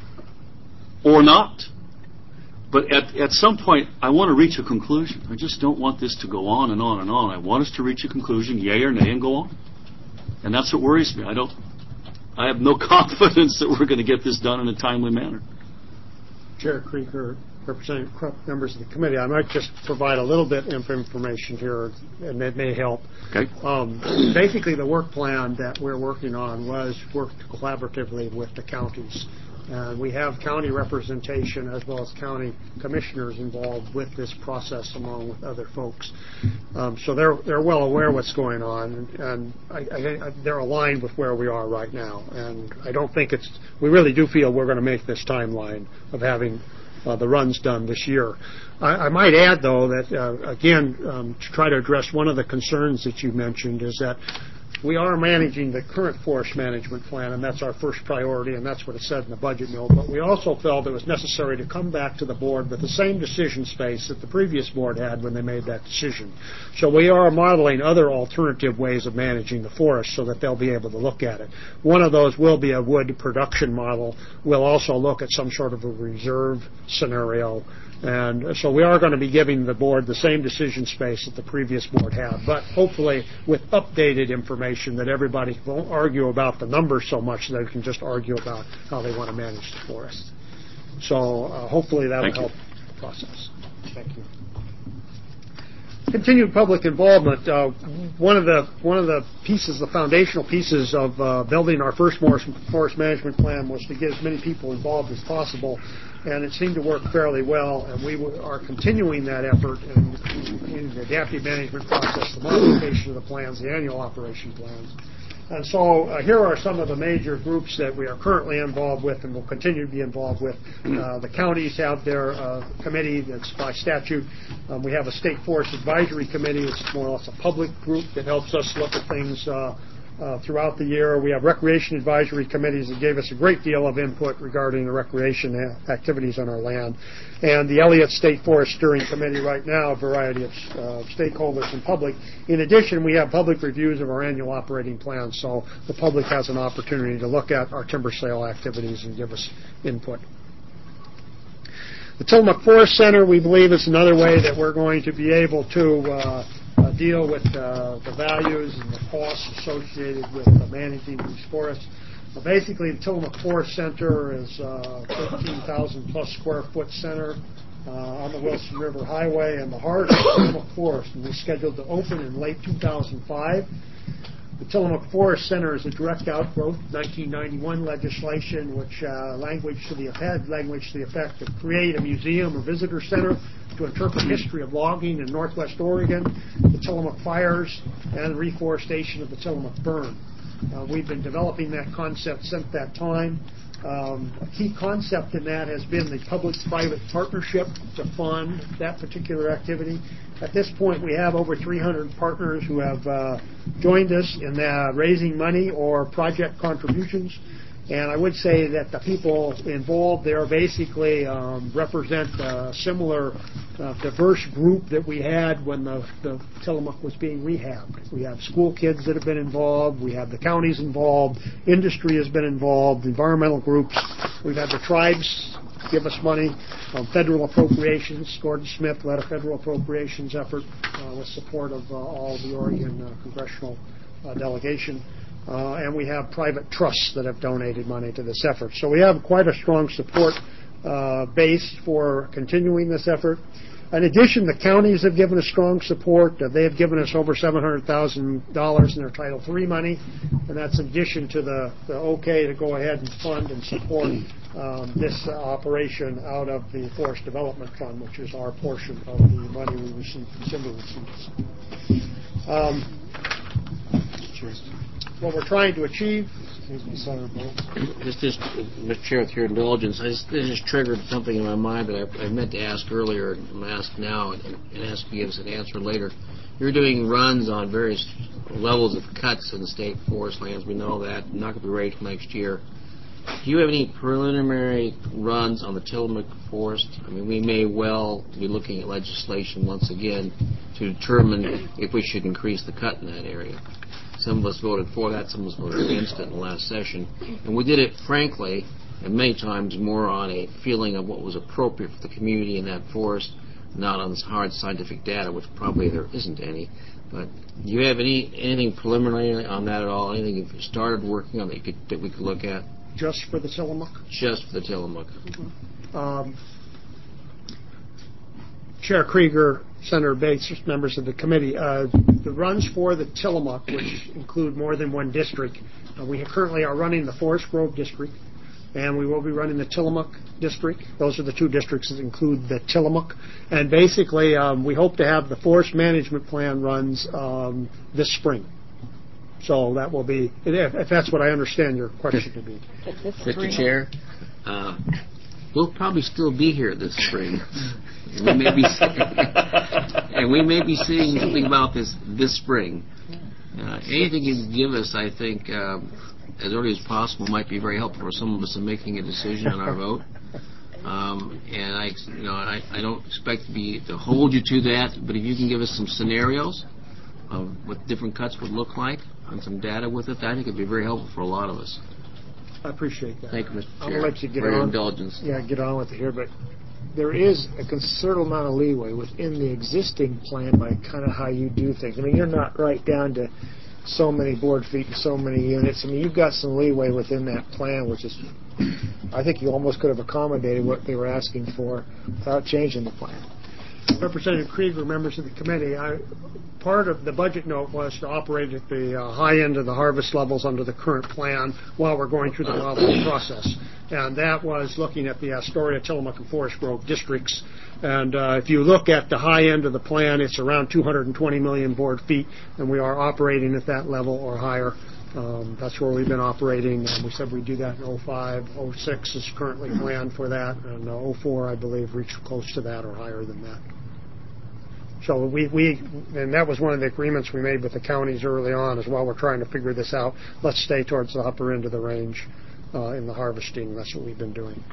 Or not. But at some point, I want to reach a conclusion. I just don't want this to go on and on and on. I want us to reach a conclusion, yay or nay, and go on. And that's what worries me. I have no confidence that we're going to get this done in a timely manner. Chair Krieger, Representative Krupp, members of the committee, I might just provide a little bit of information here, and it may help. Okay. Basically, the work plan that we're working on was worked collaboratively with the counties. We have county representation as well as county commissioners involved with this process along with other folks. So they're well aware of what's going on, and they're aligned with where we are right now. And I don't think we really do feel we're going to make this timeline of having the runs done this year. I might add, though, that, again, to try to address one of the concerns that you mentioned is that we are managing the current forest management plan, and that's our first priority, and that's what it said in the budget note. But we also felt it was necessary to come back to the board with the same decision space that the previous board had when they made that decision. So we are modeling other alternative ways of managing the forest so that they'll be able to look at it. One of those will be a wood production model. We'll also look at some sort of a reserve scenario. And so we are going to be giving the board the same decision space that the previous board had, but hopefully with updated information that everybody won't argue about the numbers so much that they can just argue about how they want to manage the forest. So hopefully that will help the process. Thank you. Continued public involvement. One of the pieces, the foundational pieces of building our first forest management plan was to get as many people involved as possible, and it seemed to work fairly well. And we are continuing that effort in the adaptive management process, the modification of the plans, the annual operation plans. And so here are some of the major groups that we are currently involved with and will continue to be involved with. The counties have their committee that's by statute. We have a State Forest Advisory Committee. It's more or less a public group that helps us look at things throughout the year. We have recreation advisory committees that gave us a great deal of input regarding the recreation activities on our land. And the Elliott State Forest Steering Committee right now, a variety of stakeholders and public. In addition, we have public reviews of our annual operating plans, so the public has an opportunity to look at our timber sale activities and give us input. The Tillamook Forest Center, we believe, is another way that we're going to be able to deal with the values and the costs associated with managing these forests. Basically, the Tillamook Forest Center is a 13,000 plus square foot center on the Wilson River Highway in the heart of the Tillamook Forest, and we're scheduled to open in late 2005. The Tillamook Forest Center is a direct outgrowth of 1991 legislation, which had language to the effect of create a museum or visitor center to interpret history of logging in Northwest Oregon, the Tillamook fires, and reforestation of the Tillamook burn. We've been developing that concept since that time. A key concept in that has been the public-private partnership to fund that particular activity. At this point, we have over 300 partners who have joined us in raising money or project contributions. And I would say that the people involved there basically represent a similar diverse group that we had when the Tillamook was being rehabbed. We have school kids that have been involved. We have the counties involved. Industry has been involved. Environmental groups. We've had the tribes give us money. Federal appropriations. Gordon Smith led a federal appropriations effort with support of all the Oregon congressional delegation. And we have private trusts that have donated money to this effort. So we have quite a strong support base for continuing this effort. In addition, the counties have given us strong support. They have given us over $700,000 in their Title III money, and that's in addition to the okay to go ahead and fund and support this operation out of the Forest Development Fund, which is our portion of the money we receive from stimulus funds. What we're trying to achieve. Just, Mr. Chair, with your indulgence, this just triggered something in my mind that I meant to ask earlier, and I'm asked now, and ask you to give us an answer later. You're doing runs on various levels of cuts in the state forest lands. We know that. Not going to be ready till next year. Do you have any preliminary runs on the Tillamook Forest? I mean, we may well be looking at legislation once again to determine if we should increase the cut in that area. Some of us voted for that, some of us voted against it in the last session. And we did it, frankly, and many times more on a feeling of what was appropriate for the community in that forest, not on this hard scientific data, which probably there isn't any. But do you have anything preliminary on that at all? Anything you've started working on that we could look at? Just for the Tillamook? Just for the Tillamook. Chair Krieger, Senator Bates, members of the committee, the runs for the Tillamook, which include more than one district, we currently are running the Forest Grove District, and we will be running the Tillamook District. Those are the two districts that include the Tillamook. And basically, we hope to have the Forest Management Plan runs this spring. So that will be, if that's what I understand your question to be. Mr. Chair, we'll probably still be here this spring. And we may be seeing something about this spring. Anything you can give us, I think, as early as possible, might be very helpful for some of us in making a decision on our vote. And I don't expect to hold you to that, but if you can give us some scenarios of what different cuts would look like and some data with it, I think it'd be very helpful for a lot of us. I appreciate that. Thank you, Mr. Chair. I'm going to let you get for on. Your indulgence. Yeah, get on with it here, but there is a considerable amount of leeway within the existing plan by kind of how you do things. I mean, you're not right down to so many board feet and so many units. I mean, you've got some leeway within that plan, which is, I think you almost could have accommodated what they were asking for without changing the plan. Representative Krieger, members of the committee, part of the budget note was to operate at the high end of the harvest levels under the current plan while we're going through the modeling process. And that was looking at the Astoria, Tillamook, and Forest Grove districts. And if you look at the high end of the plan, it's around 220 million board feet, and we are operating at that level or higher. That's where we've been operating, and we said we'd do that in 05. 06 is currently planned for that, and 04, I believe, reached close to that or higher than that. So and that was one of the agreements we made with the counties early on as well. We're trying to figure this out. Let's stay towards the upper end of the range in the harvesting. That's what we've been doing.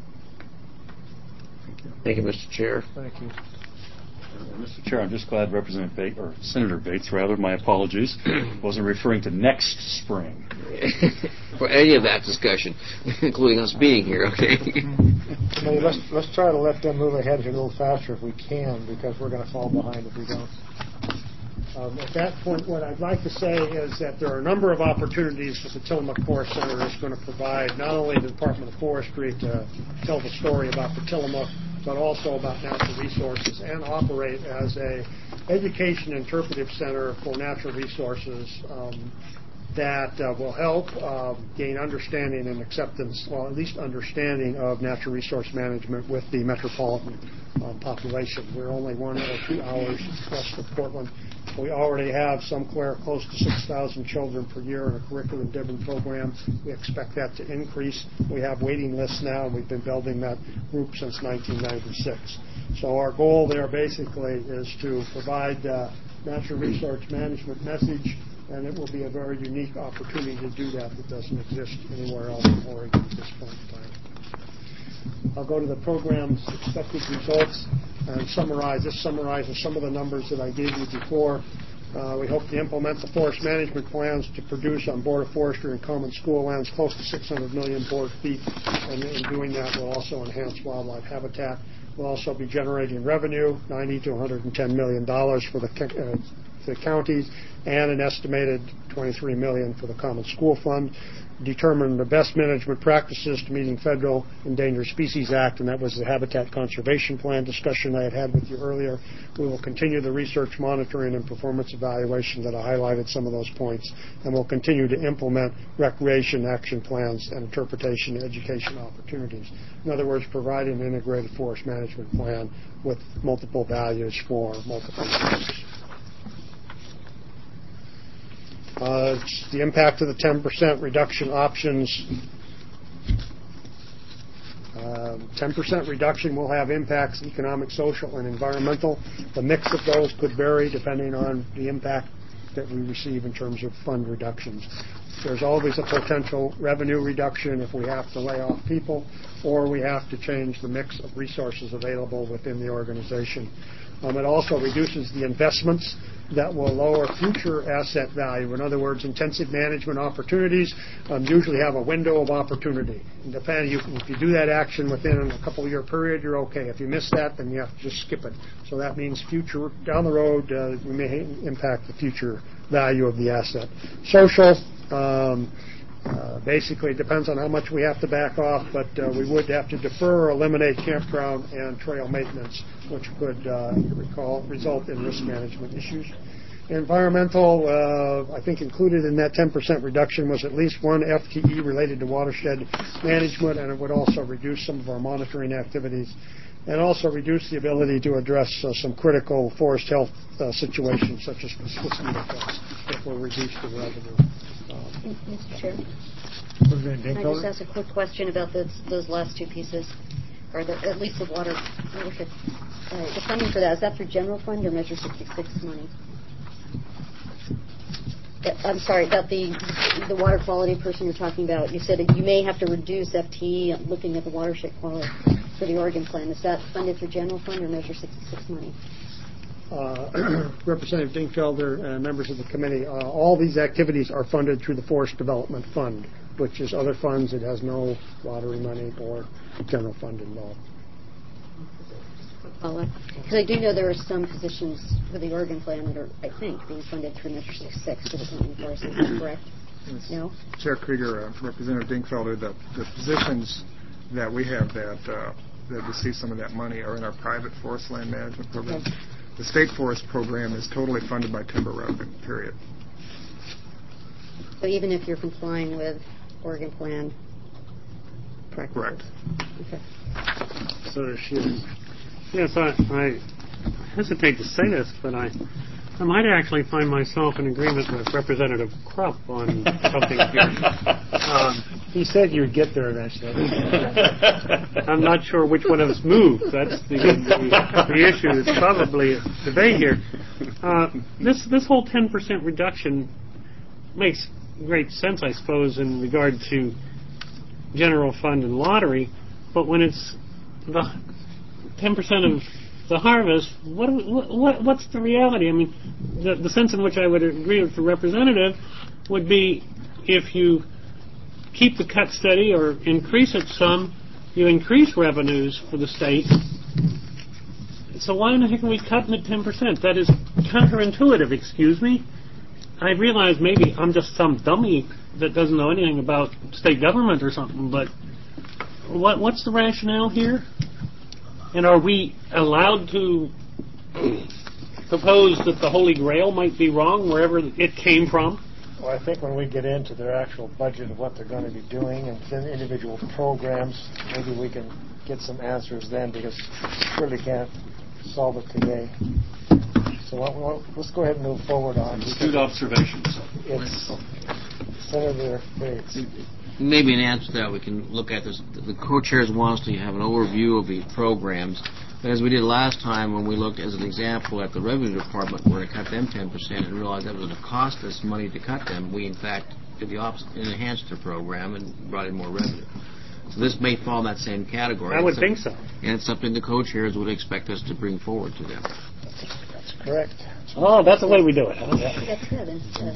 Thank you, Mr. Chair. Thank you. Mr. Chair, I'm just glad Representative Bates, or Senator Bates, rather, my apologies, wasn't referring to next spring. For any of that discussion, including us being here, okay? Let's try to let them move ahead a little faster if we can, because we're going to fall behind if we don't. At that point, what I'd like to say is that there are a number of opportunities that the Tillamook Forest Center is going to provide, not only the Department of Forestry to tell the story about the Tillamook, but also about natural resources, and operate as a education interpretive center for natural resources that will help gain understanding and acceptance, well, at least understanding of natural resource management with the metropolitan population. We're only 1 or 2 hours west of Portland. We already have somewhere close to 6,000 children per year in a curriculum-driven program. We expect that to increase. We have waiting lists now, and we've been building that group since 1996. So our goal there basically is to provide natural resource management message, and it will be a very unique opportunity to do that doesn't exist anywhere else in Oregon at this point in time. I'll go to the program's expected results and summarize. This summarizes some of the numbers that I gave you before. We hope to implement the forest management plans to produce on Board of Forestry and common school lands close to 600 million board feet, and in doing that we'll also enhance wildlife habitat. We'll also be generating revenue, $90 to $110 million for the the counties, and an estimated $23 million for the Common School Fund. Determine the best management practices to meeting Federal Endangered Species Act, and that was the Habitat Conservation Plan discussion I had with you earlier. We will continue the research, monitoring, and performance evaluation that I highlighted some of those points, and we'll continue to implement recreation action plans and interpretation and education opportunities. In other words, providing an integrated forest management plan with multiple values for multiple uses. The impact of the 10% reduction options. 10% reduction will have impacts, economic, social, and environmental. The mix of those could vary depending on the impact that we receive in terms of fund reductions. There's always a potential revenue reduction if we have to lay off people or we have to change the mix of resources available within the organization. It also reduces the investments that will lower future asset value. In other words, intensive management opportunities usually have a window of opportunity. If you do that action within a couple-year period, you're okay. If you miss that, then you have to just skip it. So that means future down the road, we may impact the future value of the asset. Social. Basically, it depends on how much we have to back off, but we would have to defer or eliminate campground and trail maintenance, which could result in risk management issues. Environmental, I think included in that 10% reduction was at least one FTE related to watershed management, and it would also reduce some of our monitoring activities and also reduce the ability to address some critical forest health situations such as mosquito effects that will reduce the revenue. Mr. Chair, can I just ask a quick question about those last two pieces, or at least the water? The funding for that, is that for general fund or Measure 66 money? I'm sorry, about the water quality person you're talking about. You said you may have to reduce FTE looking at the watershed quality for the Oregon plan. Is that funded through general fund or Measure 66 money? Representative Dingfelder and members of the committee, all these activities are funded through the Forest Development Fund, which is other funds. It has no lottery money or general fund involved. Because I do know there are some positions for the Oregon plan that are, I think, being funded through Measure 66 for the county forest. Is that correct? Yes. No? Chair Krieger, Representative Dingfelder, the positions that we have that receive some of that money are in our private forest land management program. Okay. The state forest program is totally funded by timber revenue, period. So even if you're complying with Oregon plan practices? Correct. Okay. So yes, I hesitate to say this, but I might actually find myself in agreement with Representative Krupp on something here. He said you'd get there eventually. I'm not sure which one of us moved. That's the issue. It's probably a debate here. This whole 10% reduction makes great sense, I suppose, in regard to general fund and lottery. But when it's the 10% of the harvest, what's the reality? I mean, the sense in which I would agree with the representative would be if you keep the cut steady or increase it some, you increase revenues for the state. So why in the heck are we cutting it 10%? That is counterintuitive, excuse me. I realize maybe I'm just some dummy that doesn't know anything about state government or something, but what's the rationale here? And are we allowed to propose that the Holy Grail might be wrong wherever it came from? Well, I think when we get into their actual budget of what they're going to be doing and individual programs, maybe we can get some answers then, because we really can't solve it today. So let's go ahead and move forward on. Astute observations. It's Senator Bates. Maybe in answer to that, we can look at this. The co-chairs want us to have an overview of the programs. But as we did last time when we looked, as an example, at the Revenue Department, where to cut them 10% and realized that was going to cost us money to cut them, we, in fact, did the opposite and enhanced the program and brought in more revenue. So this may fall in that same category. I would think so. And it's something the co-chairs would expect us to bring forward to them. That's correct. Oh, that's the way we do it, huh? That's good.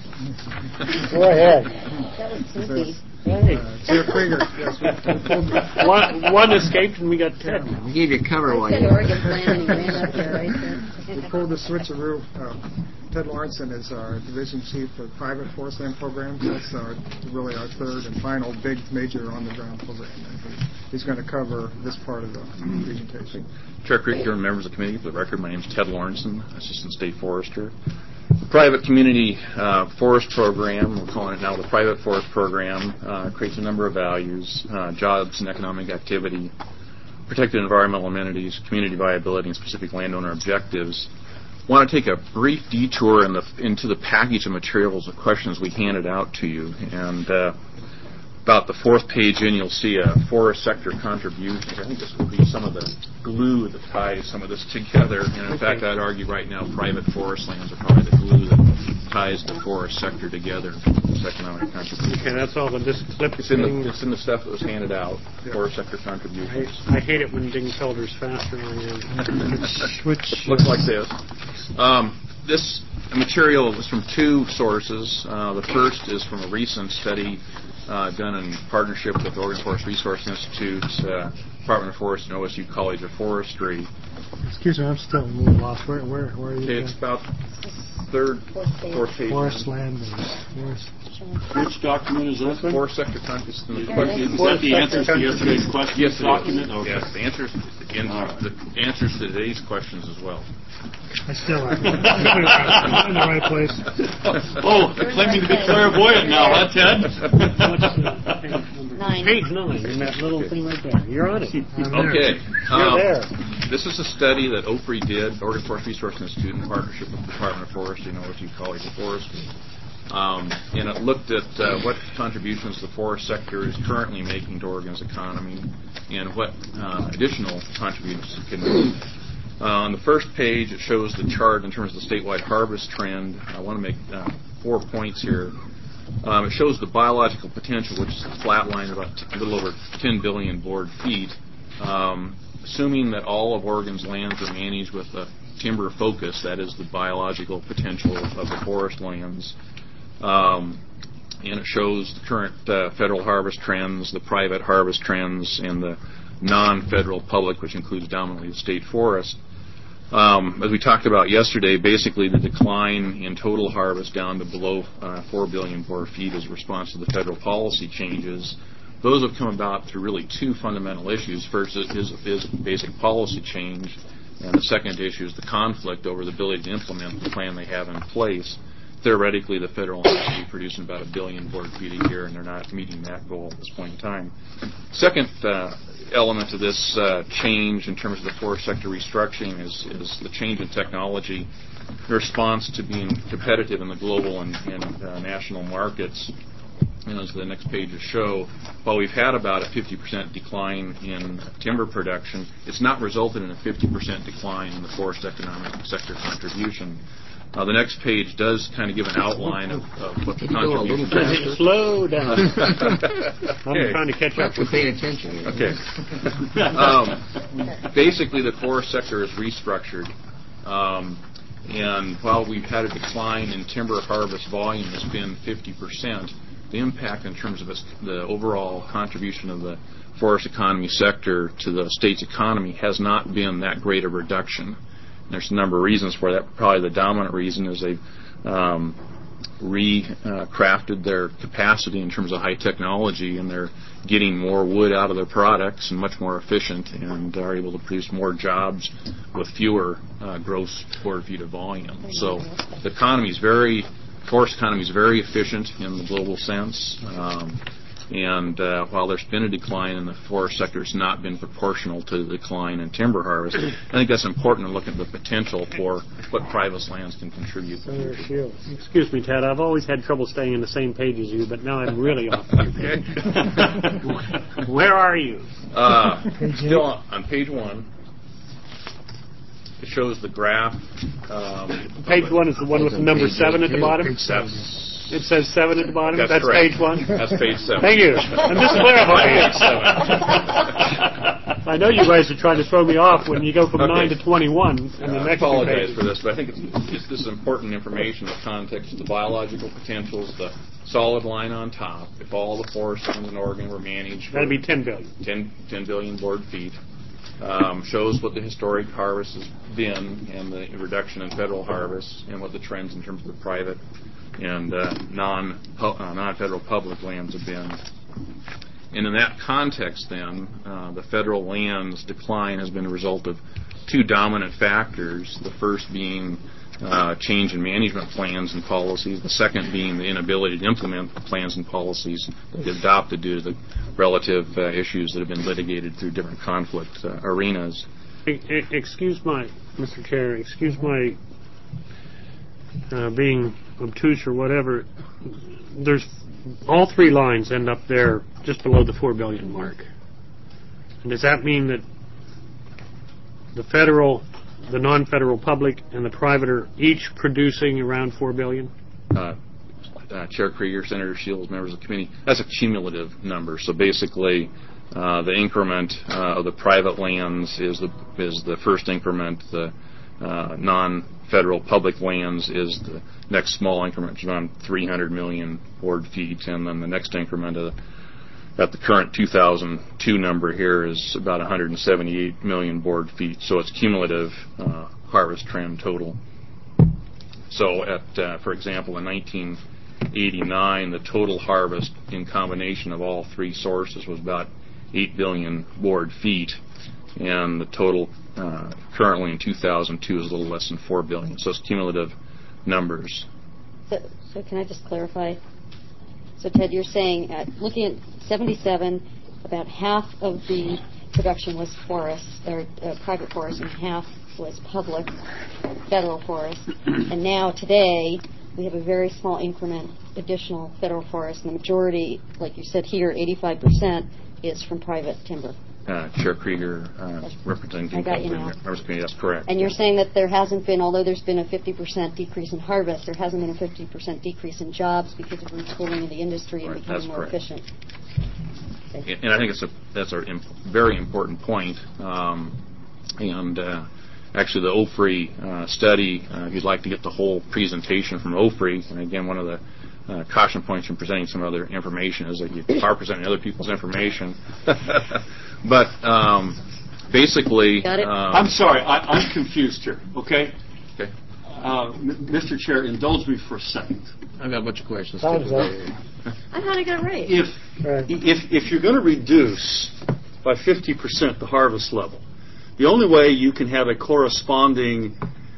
Go ahead. That was sneaky. Chair Krieger, yes. One escaped and we got 10. We gave you cover while I you said Oregon plan and he ran up there right there. We pulled the switcheroo. Ted Lawrenson is our division chief for private forest land programs. That's really our third and final big major on-the-ground program. He's going to cover this part of the presentation. Chair Creeker and members of the committee, for the record, my name is Ted Lawrenson, Assistant State Forester. The private community forest program, we're calling it now the private forest program, creates a number of values, jobs and economic activity, protected environmental amenities, community viability, and specific landowner objectives. I want to take a brief detour into the package of materials and questions we handed out to you. And about the fourth page in, you'll see a forest sector contribution. I think this will be some of the glue that ties some of this together. And in fact, I'd argue right now private forest lands are probably the glue that ties the forest sector together in terms of this economic contribution. Okay, that's all the clip it's in the stuff that was handed out, forest sector contributions. I hate it when Ding Felder's faster than I am. Which looks like this. This material was from two sources. The first is from a recent study done in partnership with the Oregon Forest Resource Institute, Department of Forest, and OSU College of Forestry. Excuse me, I'm still a little lost. Where are you? It's about fourth page. Forest land. Forest. Which document is this? Forest sector contribution. Is that the answers to yesterday's questions? Yes, document? Okay. Yes, the answers to today's questions as well. I still am. I'm in the right place. Oh, claiming to be clairvoyant now, huh, Ted? Page 9, in that little thing right there. You're on it. Okay. You're there. This is a study that OFRI did, Oregon Forest Resource Institute, in partnership with the Department of Forestry and OSU College of Forestry. And it looked at what contributions the forest sector is currently making to Oregon's economy and what additional contributions it can make. On the first page, it shows the chart in terms of the statewide harvest trend. I want to make 4 points here. It shows the biological potential, which is a flat line about a little over 10 billion board feet. Assuming that all of Oregon's lands are managed with a timber focus, that is the biological potential of the forest lands. And it shows the current federal harvest trends, the private harvest trends, and the non-federal public, which includes dominantly the state forest. As we talked about yesterday, basically the decline in total harvest down to below 4 billion board feet is a response to the federal policy changes. Those have come about through really two fundamental issues. First is basic policy change, and the second issue is the conflict over the ability to implement the plan they have in place. Theoretically, the federal lands will be producing about 1 billion board feet a year, and they're not meeting that goal at this point in time. Second element of this change in terms of the forest sector restructuring is the change in technology, the response to being competitive in the global and national markets. And as the next pages show, while we've had about a 50% decline in timber production, it's not resulted in a 50% decline in the forest economic sector contribution. The next page does kind of give an outline of what the contribution is. Slow down. I'm trying to catch up. We're paying attention. Okay. Basically, the forest sector is restructured. And while we've had a decline in timber harvest volume that's been 50%, the impact in terms of the overall contribution of the forest economy sector to the state's economy has not been that great a reduction. There's a number of reasons for that. Probably the dominant reason is they've recrafted their capacity in terms of high technology, and they're getting more wood out of their products and much more efficient, and are able to produce more jobs with fewer gross board feet of volume. So the forest economy is very efficient in the global sense. And while there's been a decline in the forest sector, it's not been proportional to the decline in timber harvest. I think that's important to look at the potential for what private lands can contribute. Excuse me, Ted. I've always had trouble staying in the same page as you, but now I'm really off your page. Where are you? Still on page 1. It shows the graph. Page 1 is the one with the number 7 at the bottom? It says 7 at the bottom? That's correct. Page 1? That's page 7. Thank you. I'm just clarifying. I know you guys are trying to throw me off when you go from 9 to 21. I apologize for this, but I think this is important information in the context of the biological potentials, the solid line on top. If all the forest lands in Oregon were managed, that'd be 10 billion. 10 billion board feet. shows what the historic harvest has been and the reduction in federal harvests and what the trends in terms of the private and non-federal public lands have been. And in that context, then, the federal lands decline has been a result of two dominant factors, the first being change in management plans and policies, the second being the inability to implement the plans and policies that get adopted due to the relative issues that have been litigated through different conflict arenas. Mr. Chair, excuse my being obtuse or whatever. There's all three lines end up there just below the $4 billion mark. And does that mean that the federal, the non-federal public, and the private are each producing around $4 billion? Chair Krieger, Senator Shields, members of the committee, that's a cumulative number. So basically, the increment of the private lands is the first increment. The non-federal public lands is the next small increment, which is around 300 million board feet, and then the next increment at the current 2002 number here is about 178 million board feet. So it's cumulative harvest trend total. So for example, in 1989, the total harvest in combination of all three sources was about 8 billion board feet, and the total currently in 2002 is a little less than 4 billion. So it's cumulative numbers. So can I just clarify? So Ted, you're saying, looking at 77, about half of the production was forests, or private forests, and half was public, federal forests. And now, today, we have a very small increment, additional federal forests, and the majority, like you said here, 85%, is from private timber. Chair Krieger, representing I got you now. members of the committee, that's correct. And you're saying that there hasn't been, although there's been a 50% decrease in harvest, there hasn't been a 50% decrease in jobs because of retooling of the industry and becoming more efficient. And I think that's a very important point. Actually, the OFRI study, if you'd like to get the whole presentation from OFRI, and again, one of the caution points in presenting some other information is that you are presenting other people's information. But basically... I'm sorry, I'm confused here, okay? Okay. Mr. Chair, indulge me for a second. I've got a bunch of questions. I thought I got it right. If you're going to reduce by 50% the harvest level, the only way you can have a corresponding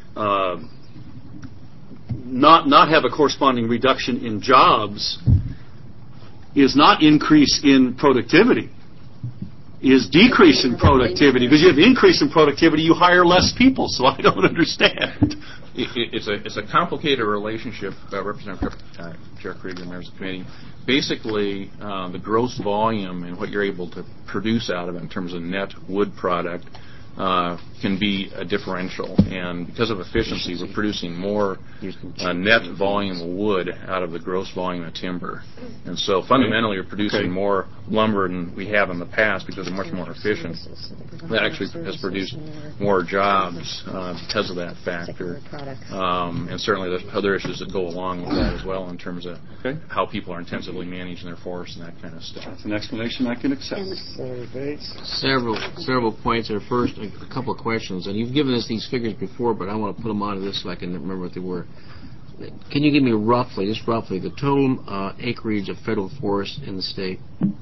not have a corresponding reduction in jobs is not increase in productivity, is decrease in productivity. Because you have increase in productivity, you hire less people. So I don't understand. It's a complicated relationship, Representative Chair Krieger, members of the committee. Basically, the gross volume and what you're able to produce out of it in terms of net wood product can be a differential, and because of efficiency, we're producing more net volume of wood out of the gross volume of timber. And so fundamentally, we're producing more lumber than we have in the past because we're much more efficient. That actually has produced more jobs because of that factor. And certainly there's other issues that go along with that as well in terms of how people are intensively managing their forests and that kind of stuff. That's an explanation I can accept. Several points there. First, a couple of questions, and you've given us these figures before, but I want to put them onto this so I can remember what they were. Can you give me just roughly, the total acreage of federal forest in the state?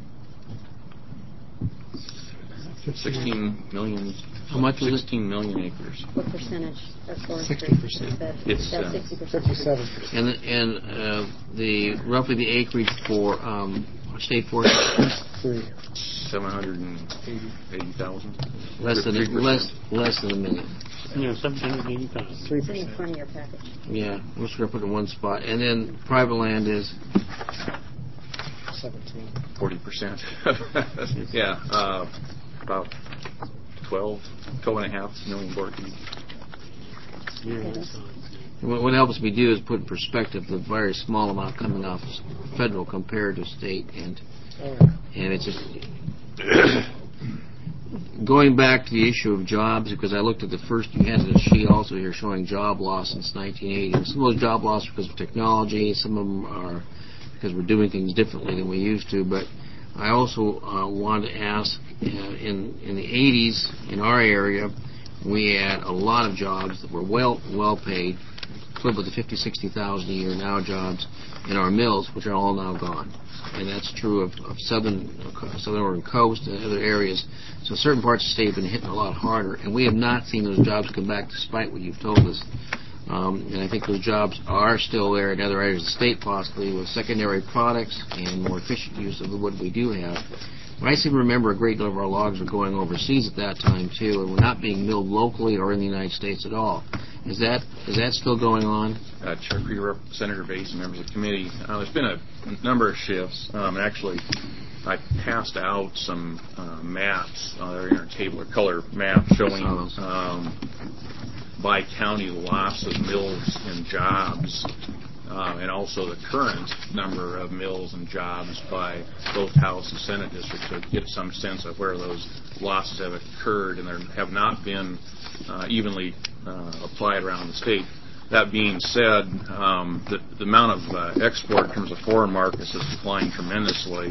16 million. How much was it? 16 million acres. What percentage of forestry? 60%. It's 60%. And roughly the acreage for state forest? 780,000. Less than a million. Yeah, 780,000. It's in front of your package. Yeah, we're just going to put it in one spot. And then private land is 40%. Yeah, about 12.5 million board feet. What helps me do is put in perspective the very small amount coming off federal compared to state, and it's just going back to the issue of jobs, because I looked at the first, you had a sheet also here showing job loss since 1980. Some of those job loss are because of technology, some of them are because we're doing things differently than we used to, but I also want to ask, in the 80s, in our area, we had a lot of jobs that were well paid, equivalent to 50, 60,000 a year now jobs in our mills, which are all now gone. And that's true of southern Oregon coast and other areas. So certain parts of the state have been hit a lot harder, and we have not seen those jobs come back despite what you've told us. And I think those jobs are still there in other areas of the state, possibly with secondary products and more efficient use of the wood we do have. But I seem to remember a great deal of our logs were going overseas at that time too, and were not being milled locally or in the United States at all. Is that still going on? Chair Krieger, Senator Bates, and members of the committee, there's been a number of shifts. Actually, I passed out some maps, they're in our table, or color map showing by county the loss of mills and jobs, and also the current number of mills and jobs by both House and Senate districts to get some sense of where those losses have occurred, and there have not been evenly applied around the state. That being said, the amount of export in terms of foreign markets has declined tremendously.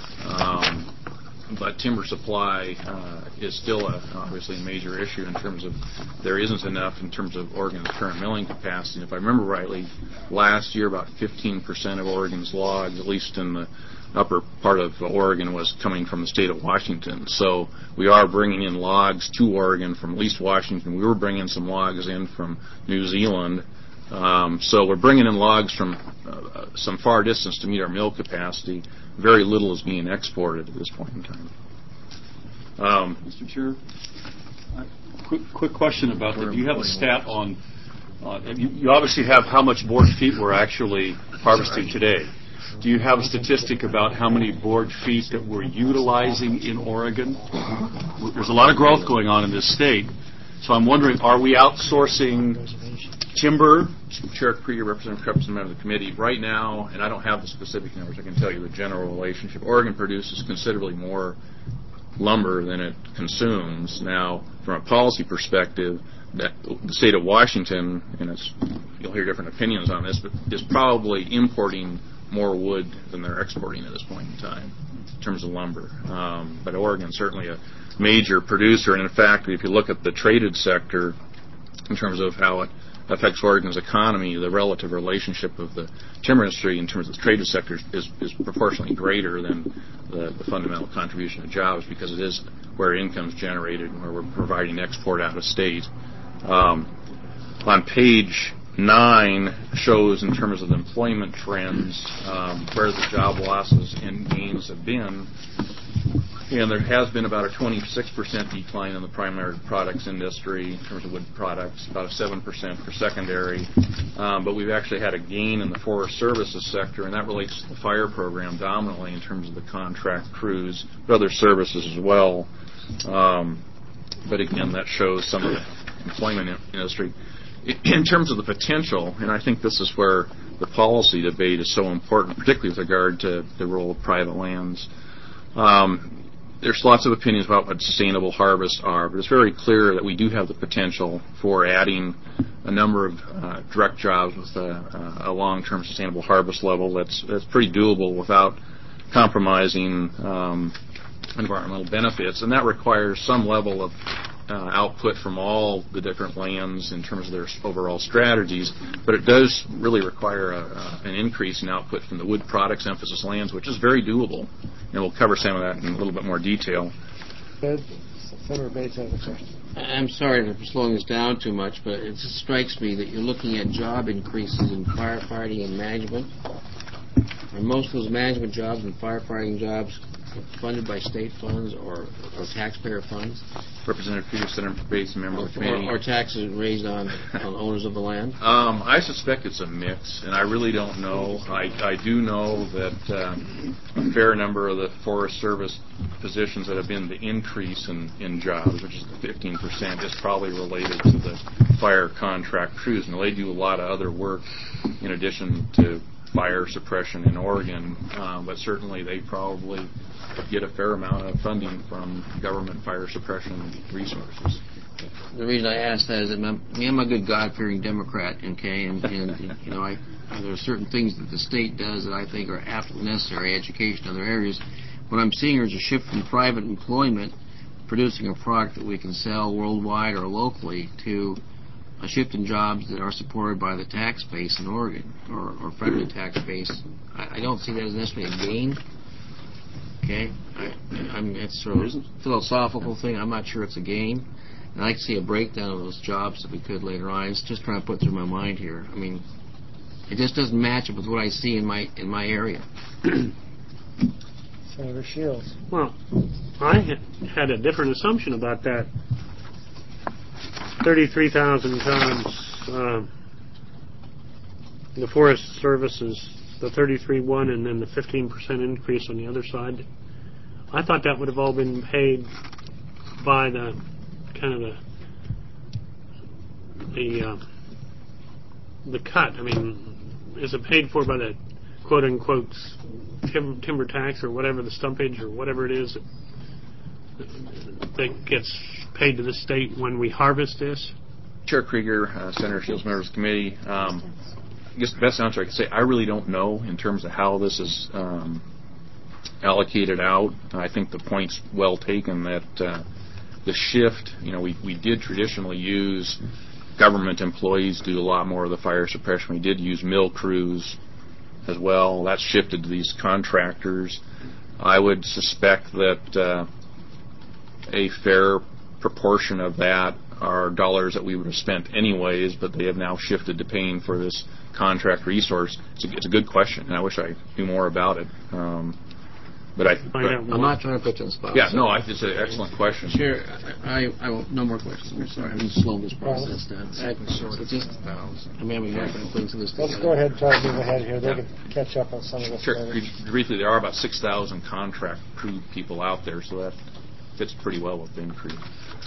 But timber supply is still obviously a major issue in terms of there isn't enough in terms of Oregon's current milling capacity. And if I remember rightly, last year about 15% of Oregon's logs, at least in the upper part of Oregon, was coming from the state of Washington. So we are bringing in logs to Oregon from at least Washington. We were bringing some logs in from New Zealand. So we're bringing in logs from some far distance to meet our mill capacity. Very little is being exported at this point in time. Mr. Chair, quick question about that. Do you have a stat on, you obviously have how much board feet we're actually harvesting today. Do you have a statistic about how many board feet that we're utilizing in Oregon? There's a lot of growth going on in this state. So I'm wondering, are we outsourcing timber? Chair Krieger, Representative Krupps, and member of the committee, right now, and I don't have the specific numbers, I can tell you the general relationship. Oregon produces considerably more lumber than it consumes. Now, from a policy perspective, the state of Washington, and you'll hear different opinions on this, but is probably importing more wood than they're exporting at this point in time in terms of lumber. But Oregon is certainly a major producer, and in fact, if you look at the traded sector in terms of how it affects Oregon's economy, the relative relationship of the timber industry in terms of the traded sector is proportionally greater than the fundamental contribution of jobs, because it is where income is generated and where we're providing export out of state. On page 9 shows in terms of employment trends where the job losses and gains have been. And there has been about a 26% decline in the primary products industry in terms of wood products, about a 7% for secondary. But we've actually had a gain in the Forest Services sector, and that relates to the fire program dominantly in terms of the contract crews, but other services as well. But again, that shows some of the employment industry. In terms of the potential, and I think this is where the policy debate is so important, particularly with regard to the role of private lands. There's lots of opinions about what sustainable harvests are, but it's very clear that we do have the potential for adding a number of direct jobs with a long-term sustainable harvest level that's pretty doable without compromising environmental benefits, and that requires some level of output from all the different lands in terms of their overall strategies, but it does really require an increase in output from the wood products emphasis lands, which is very doable, and we'll cover some of that in a little bit more detail. Senator Bates has a question. I'm sorry for slowing this down too much, but it just strikes me that you're looking at job increases in firefighting and management. Are most of those management jobs and firefighting jobs funded by state funds or taxpayer funds? Representative Peter, Senator Bates, and member of the committee. Or taxes raised on owners of the land? I suspect it's a mix, and I really don't know. I do know that a fair number of the Forest Service positions that have been the increase in jobs, which is the 15%, is probably related to the fire contract crews. Now, they do a lot of other work in addition to fire suppression in Oregon, but certainly they probably get a fair amount of funding from government fire suppression resources. The reason I ask that is that I'm a good God-fearing Democrat, okay, and you know, there are certain things that the state does that I think are absolutely necessary, education, other areas, what I'm seeing is a shift from private employment, producing a product that we can sell worldwide or locally, to a shift in jobs that are supported by the tax base in Oregon, or federal tax base. I don't see that as necessarily a gain. Okay, it's sort of a philosophical thing. I'm not sure it's a gain. And I'd like to see a breakdown of those jobs if we could later on. It's just trying to put through my mind here. I mean, it just doesn't match up with what I see in my area. Senator Shields. Well, I had a different assumption about that. 33,000 tons. The Forest Services, the 33.1, and then the 15% increase on the other side. I thought that would have all been paid by the kind of the cut. I mean, is it paid for by the quote unquote timber tax or whatever, the stumpage or whatever it is that gets paid to the state when we harvest this? Chair Krieger, Senator Shields, members of the committee, I guess the best answer I can say, I really don't know in terms of how this is allocated out. I think the point's well taken that the shift, we did traditionally use government employees do a lot more of the fire suppression. We did use mill crews as well. That's shifted to these contractors. I would suspect that a fair proportion of that are dollars that we would have spent anyways, but they have now shifted to paying for this contract resource. It's a good question, and I wish I knew more about it. But I'm not trying to put you on the spot. Yeah, no, it's an excellent question. Sure. I no more questions. I'm sorry. I'm going to slow this process down. I'm having happening things in this. Let's go ahead and try to move ahead here. They can catch up on some of this. Sure. Briefly, there are about 6,000 contract crew people out there, so that fits pretty well with the increase.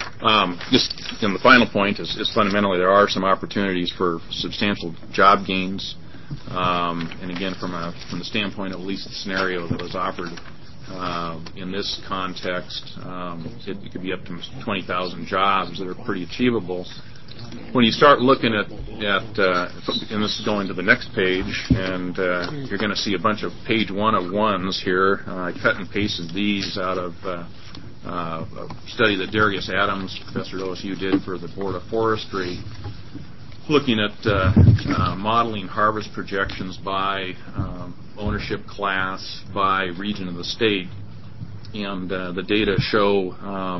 The final point is fundamentally there are some opportunities for substantial job gains, and again, from the standpoint of at least the scenario that was offered in this context, it could be up to 20,000 jobs that are pretty achievable. When you start looking at and this is going to the next page, and you're going to see a bunch of page 1 of ones here. I cut and pasted these out of a study that Darius Adams, professor at OSU, did for the Board of Forestry, looking at modeling harvest projections by ownership class, by region of the state, and the data show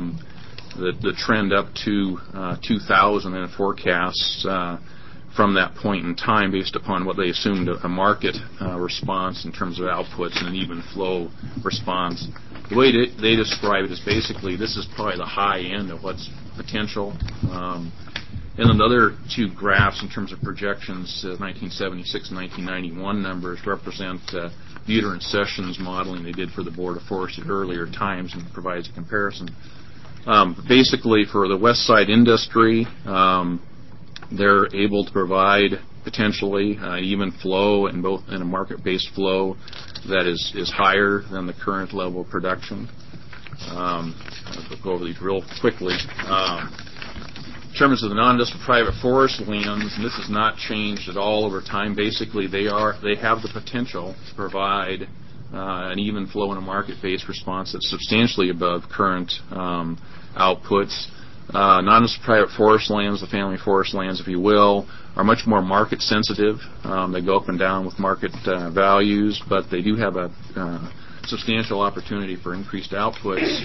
the trend up to 2000 in forecasts from that point in time based upon what they assumed a market response in terms of outputs and an even flow response. The way they describe it is basically this is probably the high end of what's potential. And then the other two graphs in terms of projections, 1976 and 1991 numbers, represent Buter and Sessions modeling they did for the Board of Forestry at earlier times and provides a comparison. Basically, for the West Side industry, they're able to provide potentially even flow in a market-based flow that is higher than the current level of production. I'll go over these real quickly. In terms of the non-industrial private forest lands, and this has not changed at all over time. Basically, they have the potential to provide an even flow in a market-based response that's substantially above current outputs. Non-industrial private forest lands, the family forest lands, if you will, are much more market sensitive. They go up and down with market values, but they do have a substantial opportunity for increased outputs.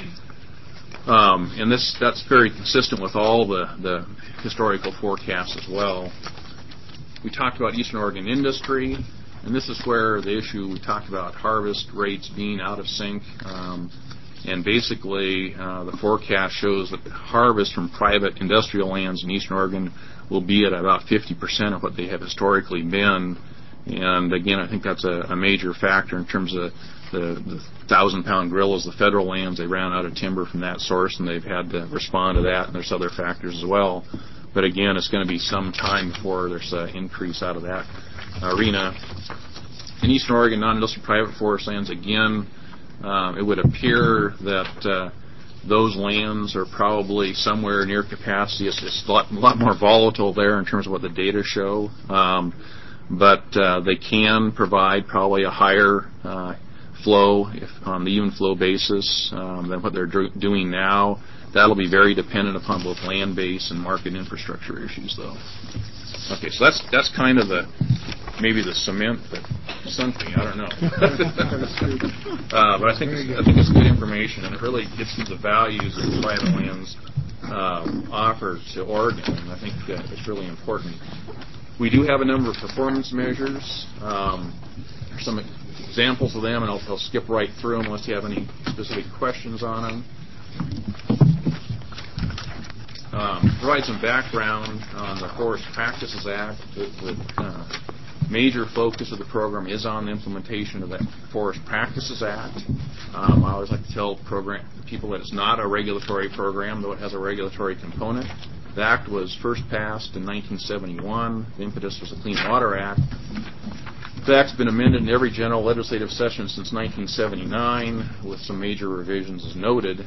And that's very consistent with all the historical forecasts as well. We talked about Eastern Oregon industry, and this is where the issue we talked about harvest rates being out of sync. And basically, the forecast shows that the harvest from private industrial lands in Eastern Oregon will be at about 50% of what they have historically been. And again, I think that's a major factor in terms of the 1,000-pound gorillas, the federal lands. They ran out of timber from that source, and they've had to respond to that, and there's other factors as well. But again, it's going to be some time before there's an increase out of that arena. In Eastern Oregon, non-industrial private forest lands, again, it would appear that those lands are probably somewhere near capacity. It's a lot more volatile there in terms of what the data show. But they can provide probably a higher flow on the even flow basis than what they're doing now. That'll be very dependent upon both land base and market infrastructure issues, though. Okay, so that's kind of maybe the cement that sunk me. I don't know. But I think it's good information, and it really gets to the values that private lands offer to Oregon, and I think it's really important. We do have a number of performance measures. There's some examples of them, and I'll skip right through them unless you have any specific questions on them. Provide some background on the Forest Practices Act. The major focus of the program is on the implementation of the Forest Practices Act. I always like to tell people that it's not a regulatory program, though it has a regulatory component. The Act was first passed in 1971. The impetus was the Clean Water Act. The Act's been amended in every general legislative session since 1979, with some major revisions as noted.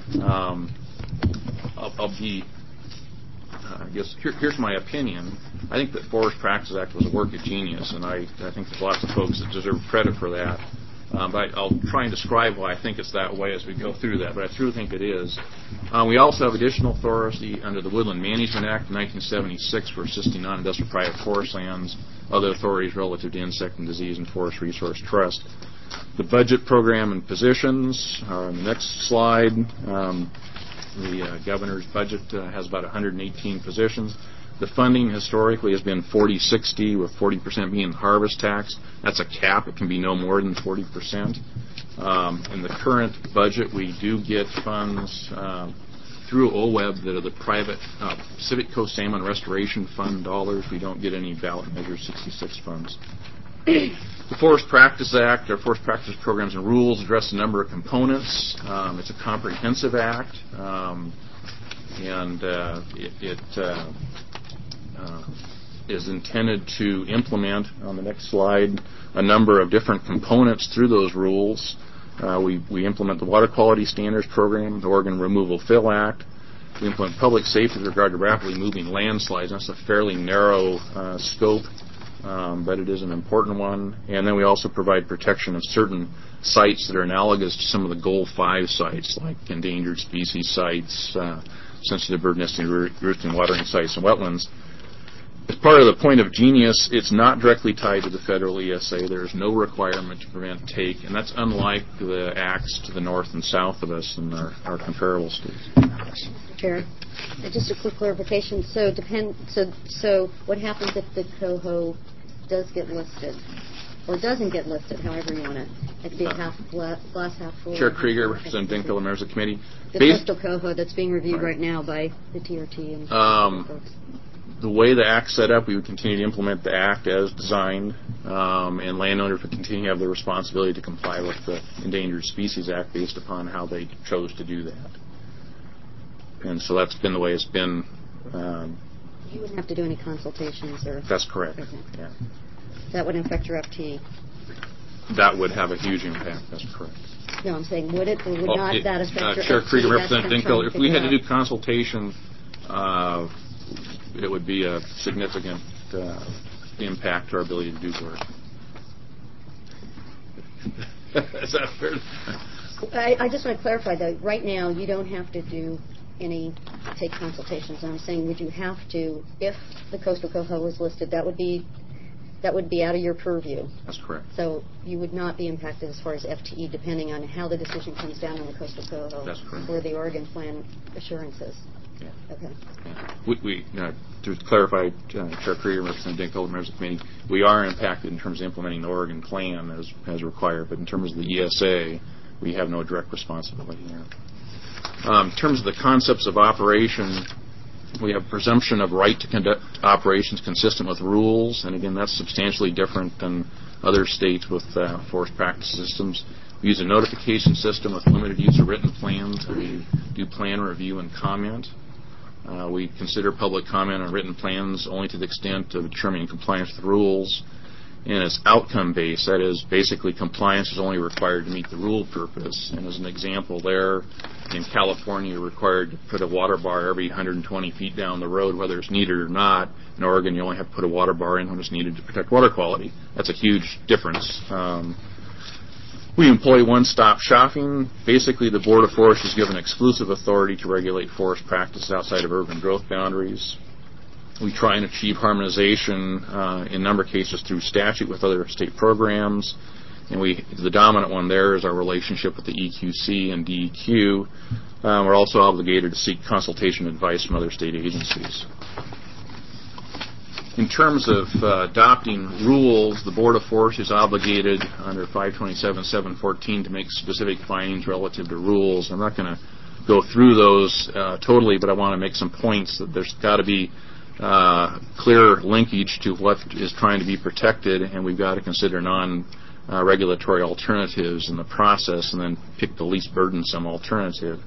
I guess here's my opinion. I think that Forest Practices Act was a work of genius, and I think there's lots of folks that deserve credit for that. But I'll try and describe why I think it's that way as we go through that, but I truly think it is. We also have additional authority under the Woodland Management Act of 1976 for assisting non-industrial private forest lands, other authorities relative to insect and disease and forest resource trust. The budget program and positions are on the next slide. The governor's budget has about 118 positions. The funding historically has been 40-60, with 40% being harvest tax. That's a cap. It can be no more than 40%. In the current budget, we do get funds through OWEB that are the private Pacific Coast Salmon Restoration Fund dollars. We don't get any ballot measure 66 funds. The Forest Practice Act, our Forest Practice Programs and Rules, address a number of components. It's a comprehensive act, and it is intended to implement, on the next slide, a number of different components through those rules. We implement the Water Quality Standards Program, the Oregon Removal Fill Act. We implement public safety with regard to rapidly moving landslides. That's a fairly narrow scope, but it is an important one. And then we also provide protection of certain sites that are analogous to some of the Goal 5 sites, like endangered species sites, sensitive bird nesting, roosting, watering sites, and wetlands. As part of the point of genius, it's not directly tied to the federal ESA. There's no requirement to prevent take, and that's unlike the acts to the north and south of us in our comparable states. Chair, just a quick clarification. So what happens if the coho does get listed, or doesn't get listed, however you want it? It could be a glass half full. Chair Krieger, Representative Dinkel, members of the committee. The coastal coho that's being reviewed right now by the TRT and folks. The way the Act's set up, we would continue to implement the Act as designed, and landowners would continue to have the responsibility to comply with the Endangered Species Act based upon how they chose to do that. And so that's been the way it's been. You wouldn't have to do any consultations or... That's correct. Okay. Yeah. That would affect your FT. That would have a huge impact. That's correct. No, I'm saying would it or would not that affect your Chair FT? Krieger, Representative Dinkel, if we had to do consultation, it would be a significant impact to our ability to do work. Is that fair? I just want to clarify that right now you don't have to do take consultations. I'm saying would you have to, if the coastal coho was listed, that would be out of your purview. That's correct. So you would not be impacted as far as FTE, depending on how the decision comes down on the coastal coho. That's correct. Or the Oregon Plan assurances. Yeah. Okay. Yeah. To clarify, Chair Krieger, Representative Dinkel, members of the committee, we are impacted in terms of implementing the Oregon Plan as required, but in terms of the ESA, we have no direct responsibility there. In terms of the concepts of operation, we have presumption of right to conduct operations consistent with rules, and again, that's substantially different than other states with forest practice systems. We use a notification system with limited use of written plans. We do plan review and comment. We consider public comment on written plans only to the extent of determining compliance with rules. And it's outcome-based. That is, basically, compliance is only required to meet the rule purpose. And as an example there, in California, you're required to put a water bar every 120 feet down the road, whether it's needed or not. In Oregon, you only have to put a water bar in when it's needed to protect water quality. That's a huge difference. We employ one-stop shopping. Basically, the Board of Forestry is given exclusive authority to regulate forest practices outside of urban growth boundaries. We try and achieve harmonization in a number of cases through statute with other state programs. And the dominant one there is our relationship with the EQC and DEQ. We're also obligated to seek consultation advice from other state agencies. In terms of adopting rules, the Board of Forestry is obligated under 527-714 to make specific findings relative to rules. I'm not going to go through those totally, but I want to make some points that there's got to be clear linkage to what is trying to be protected, and we've got to consider non-regulatory alternatives in the process and then pick the least burdensome alternative.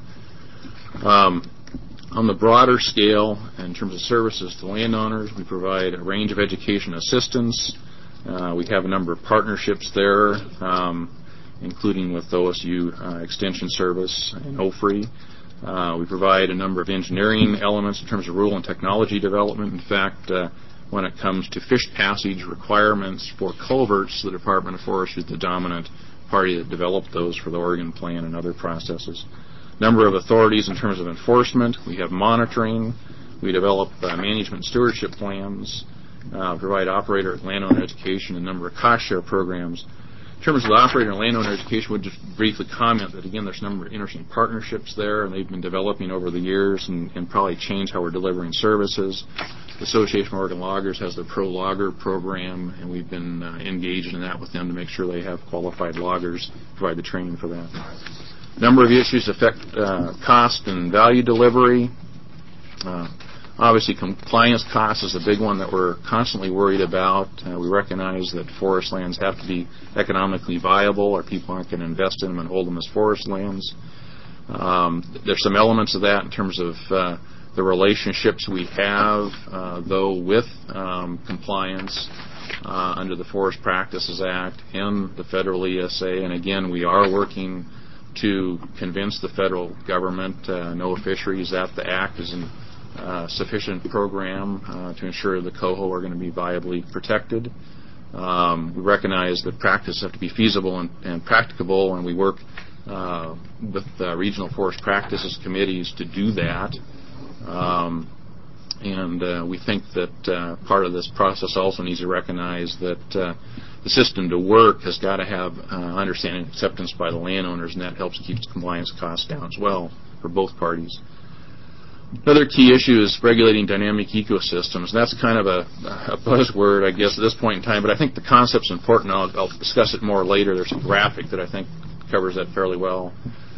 On the broader scale, in terms of services to landowners, we provide a range of education assistance. We have a number of partnerships there, including with OSU Extension Service and OFRI. We provide a number of engineering elements in terms of rural and technology development. In fact, when it comes to fish passage requirements for culverts, the Department of Forestry is the dominant party that developed those for the Oregon Plan and other processes. Number of authorities in terms of enforcement. We have monitoring. We develop management stewardship plans, provide operator and landowner education, and a number of cost share programs. In terms of the operator and landowner education, we'll just briefly comment that, again, there's a number of interesting partnerships there, and they've been developing over the years and probably change how we're delivering services. The Association of Oregon Loggers has their Pro Logger program, and we've been engaged in that with them to make sure they have qualified loggers, provide the training for that. A number of issues affect cost and value delivery. Obviously, compliance costs is a big one that we're constantly worried about. We recognize that forest lands have to be economically viable, or people aren't going to invest in them and hold them as forest lands. There's some elements of that in terms of the relationships we have, though, with compliance under the Forest Practices Act and the federal ESA. And again, we are working to convince the federal government, NOAA Fisheries, that the Act is a sufficient program to ensure the coho are going to be viably protected. We recognize that practices have to be feasible and practicable, and we work with regional forest practices committees to do that. And we think that part of this process also needs to recognize that the system to work has got to have understanding and acceptance by the landowners, and that helps keep compliance costs down as well for both parties. Another key issue is regulating dynamic ecosystems. That's kind of a buzzword, I guess, at this point in time, but I think the concept's important. I'll discuss it more later. There's a graphic that I think covers that fairly well.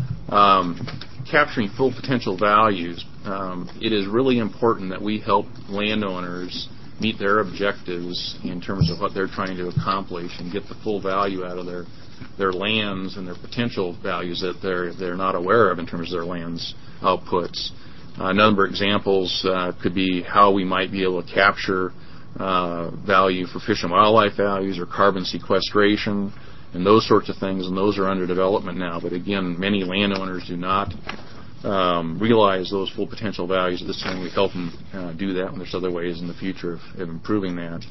Capturing full potential values. It is really important that we help landowners meet their objectives in terms of what they're trying to accomplish and get the full value out of their lands and their potential values that they're not aware of in terms of their land's outputs. A number of examples could be how we might be able to capture value for fish and wildlife values or carbon sequestration and those sorts of things, and those are under development now. But again, many landowners do not realize those full potential values. At this time, we help them do that, and there's other ways in the future of improving that.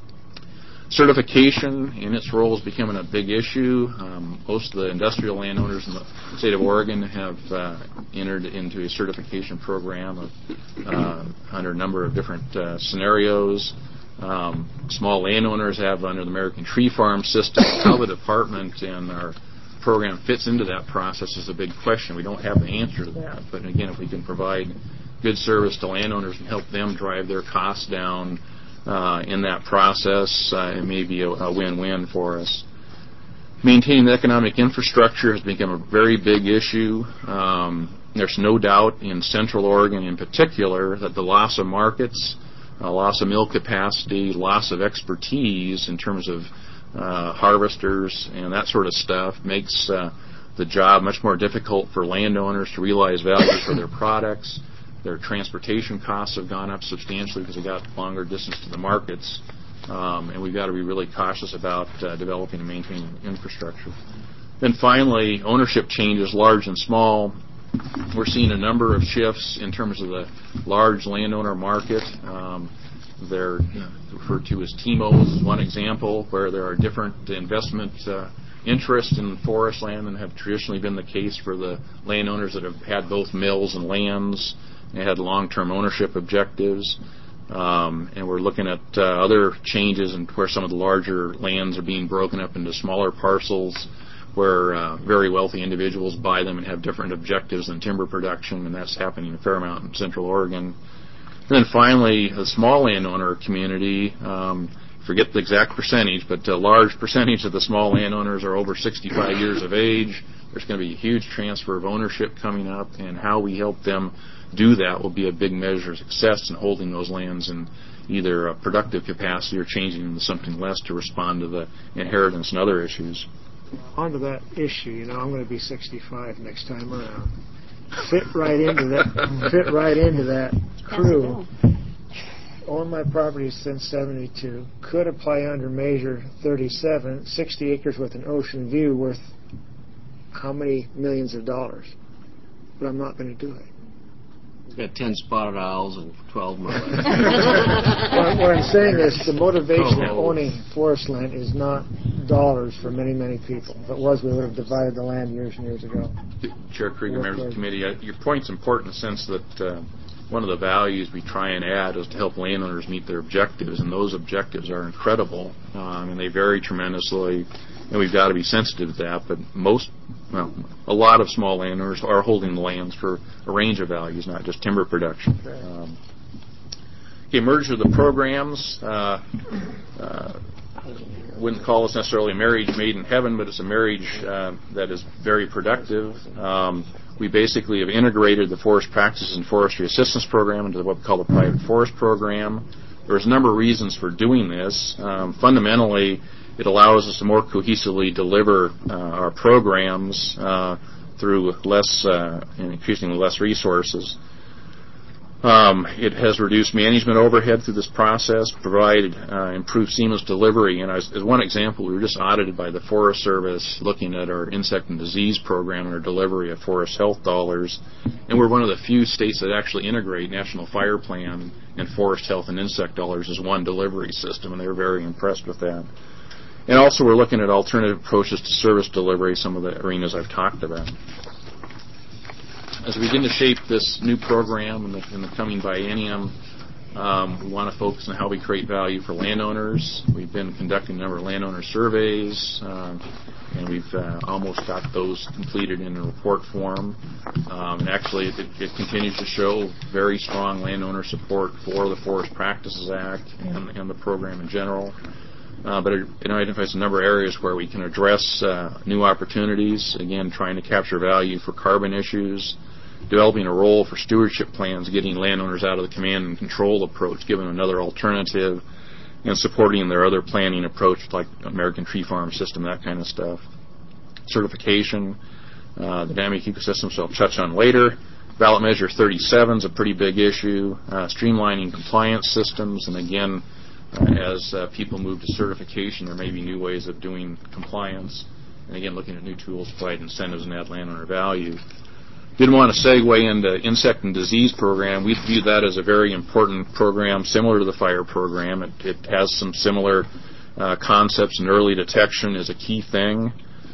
Certification in its role is becoming a big issue. Most of the industrial landowners in the state of Oregon have entered into a certification program under a number of different scenarios. Small landowners have under the American Tree Farm system. How the department and our program fits into that process is a big question. We don't have the answer to that. But again, if we can provide good service to landowners and help them drive their costs down in that process, it may be a win-win for us. Maintaining the economic infrastructure has become a very big issue. There's no doubt in Central Oregon in particular that the loss of markets, loss of mill capacity, loss of expertise in terms of harvesters and that sort of stuff makes the job much more difficult for landowners to realize value for their products. Their transportation costs have gone up substantially because they've got longer distance to the markets. And we've got to be really cautious about developing and maintaining infrastructure. Then finally, ownership changes, large and small. We're seeing a number of shifts in terms of the large landowner market. They're referred to as TIMOs, one example, where there are different investment interest in forest land than have traditionally been the case for the landowners that have had both mills and lands. They had long-term ownership objectives. And we're looking at other changes in where some of the larger lands are being broken up into smaller parcels where very wealthy individuals buy them and have different objectives than timber production, and that's happening a fair amount in Central Oregon. And then finally, the small landowner community, forget the exact percentage, but a large percentage of the small landowners are over 65 years of age. There's going to be a huge transfer of ownership coming up, and how we help them do that will be a big measure of success in holding those lands in either a productive capacity or changing them to something less to respond to the inheritance and other issues. On to that issue, I'm going to be 65 next time around. Fit right into that crew. Owned my property since 72. Could apply under Measure 37, 60 acres with an ocean view worth how many millions of dollars? But I'm not going to do it. We've got 10 spotted owls and 12 merlins. What I'm saying is the motivation of owning forest land is not dollars for many, many people. If it was, we would have divided the land years and years ago. Chair Krieger, members of the committee, your point's important in the sense that one of the values we try and add is to help landowners meet their objectives, and those objectives are incredible, and they vary tremendously, and we've got to be sensitive to that. But a lot of small landowners are holding the lands for a range of values, not just timber production. Merger of the programs. Wouldn't call this necessarily a marriage made in heaven, but it's a marriage that is very productive. We basically have integrated the Forest Practices and Forestry Assistance Program into what we call the Private Forest Program. There's a number of reasons for doing this. Fundamentally, it allows us to more cohesively deliver our programs through less and increasingly less resources. It has reduced management overhead through this process, provided improved seamless delivery. And as one example, we were just audited by the Forest Service looking at our insect and disease program and our delivery of forest health dollars. And we're one of the few states that actually integrate National Fire Plan and forest health and insect dollars as one delivery system, and they were very impressed with that. And also we're looking at alternative approaches to service delivery, some of the arenas I've talked about. As we begin to shape this new program in the coming biennium, we want to focus on how we create value for landowners. We've been conducting a number of landowner surveys, and we've almost got those completed in a report form. And actually, it continues to show very strong landowner support for the Forest Practices Act and the program in general. But it identifies a number of areas where we can address new opportunities, again, trying to capture value for carbon issues, developing a role for stewardship plans, getting landowners out of the command and control approach, giving them another alternative, and supporting their other planning approach like American Tree Farm System, that kind of stuff. Certification, the dynamic ecosystems I'll touch on later. Ballot Measure 37 is a pretty big issue. Streamlining compliance systems, and again, as people move to certification, there may be new ways of doing compliance. And again, looking at new tools to provide incentives and add landowner value. Didn't want to segue into insect and disease program. We view that as a very important program similar to the fire program. It has some similar concepts, and early detection is a key thing.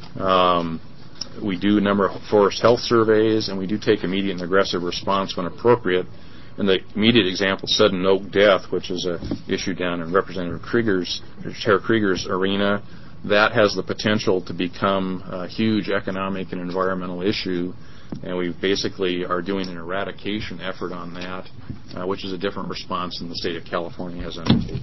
We do a number of forest health surveys, and we do take immediate and aggressive response when appropriate. And the immediate example, sudden oak death, which is an issue down in Representative Tara Krieger's arena, that has the potential to become a huge economic and environmental issue. And we basically are doing an eradication effort on that, which is a different response than the state of California has undertaken.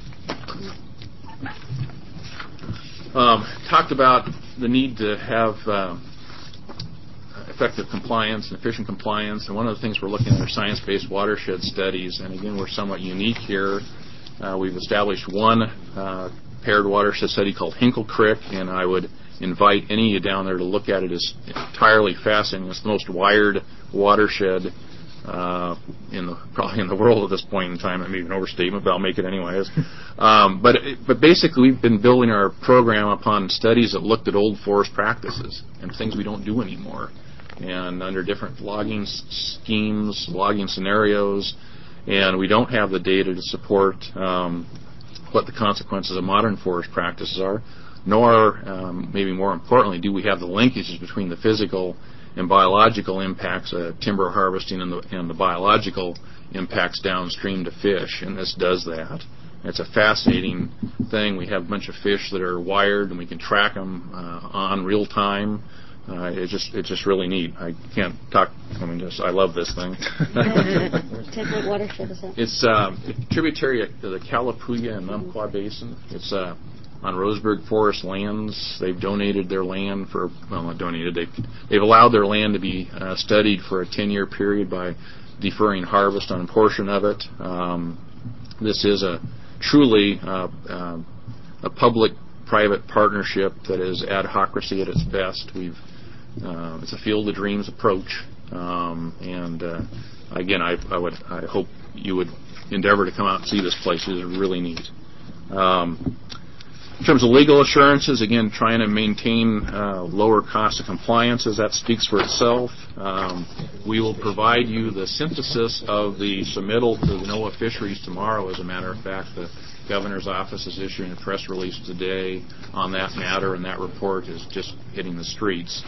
Talked about the need to have effective compliance and efficient compliance, and one of the things we're looking at are science-based watershed studies, and again, we're somewhat unique here. We've established one paired watershed study called Hinkle Creek, and I would invite any of you down there to look at it. It's entirely fascinating. It's the most wired watershed probably in the world at this point in time. That may be an overstatement, but I'll make it anyways. But basically, we've been building our program upon studies that looked at old forest practices and things we don't do anymore, and under different logging schemes, logging scenarios, and we don't have the data to support what the consequences of modern forest practices are. nor, maybe more importantly, do we have the linkages between the physical and biological impacts of timber harvesting and the biological impacts downstream to fish, and this does that. It's a fascinating thing. We have a bunch of fish that are wired, and we can track them on real time. It's just really neat. I can't talk. I love this thing. Ted, what watershed is that? It's tributary to the Calapooya and Umpqua Basin. It's on Roseburg Forest lands. They've donated their land not donated. They've allowed their land to be studied for a 10-year period by deferring harvest on a portion of it. This is truly a public-private partnership that is adhocracy at its best. It's a field of dreams approach, and again, I hope you would endeavor to come out and see this place. It is really neat. In terms of legal assurances, again, trying to maintain lower cost of compliances, that speaks for itself. We will provide you the synthesis of the submittal to the NOAA Fisheries tomorrow. As a matter of fact, the Governor's Office is issuing a press release today on that matter, and that report is just hitting the streets.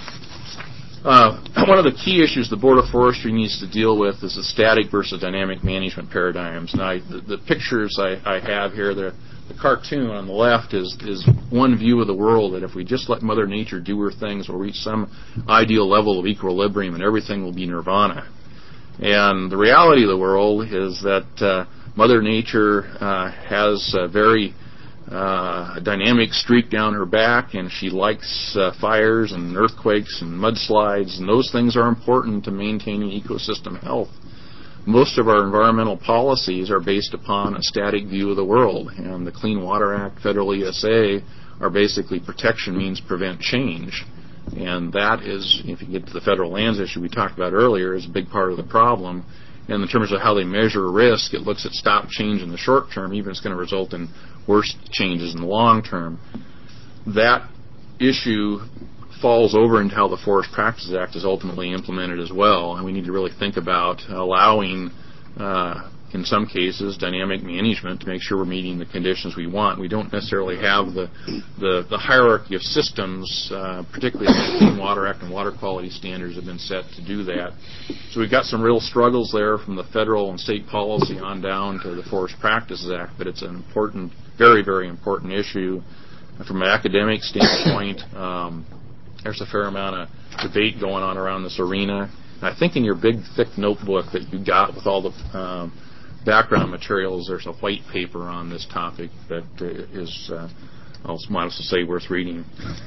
One of the key issues the Board of Forestry needs to deal with is the static versus dynamic management paradigms. Now, the pictures I have here, the cartoon on the left is one view of the world, that if we just let Mother Nature do her things, we'll reach some ideal level of equilibrium and everything will be nirvana. And the reality of the world is that Mother Nature has a very dynamic streak down her back, and she likes fires and earthquakes and mudslides, and those things are important to maintaining ecosystem health. Most of our environmental policies are based upon a static view of the world, and the Clean Water Act, Federal ESA, are basically protection means prevent change. And that is, if you get to the federal lands issue we talked about earlier, is a big part of the problem. And in terms of how they measure risk, it looks at stop change in the short term, even if it's going to result in worse changes in the long term. That issue falls over into how the Forest Practices Act is ultimately implemented as well, and we need to really think about allowing, in some cases, dynamic management to make sure we're meeting the conditions we want. We don't necessarily have the hierarchy of systems, particularly the Clean Water Act and water quality standards have been set to do that. So we've got some real struggles there from the federal and state policy on down to the Forest Practices Act, but it's an important, very, very important issue. From an academic standpoint, there's a fair amount of debate going on around this arena. And I think in your big, thick notebook that you got with all the background materials, there's a white paper on this topic that is, I'll might as well say, worth reading.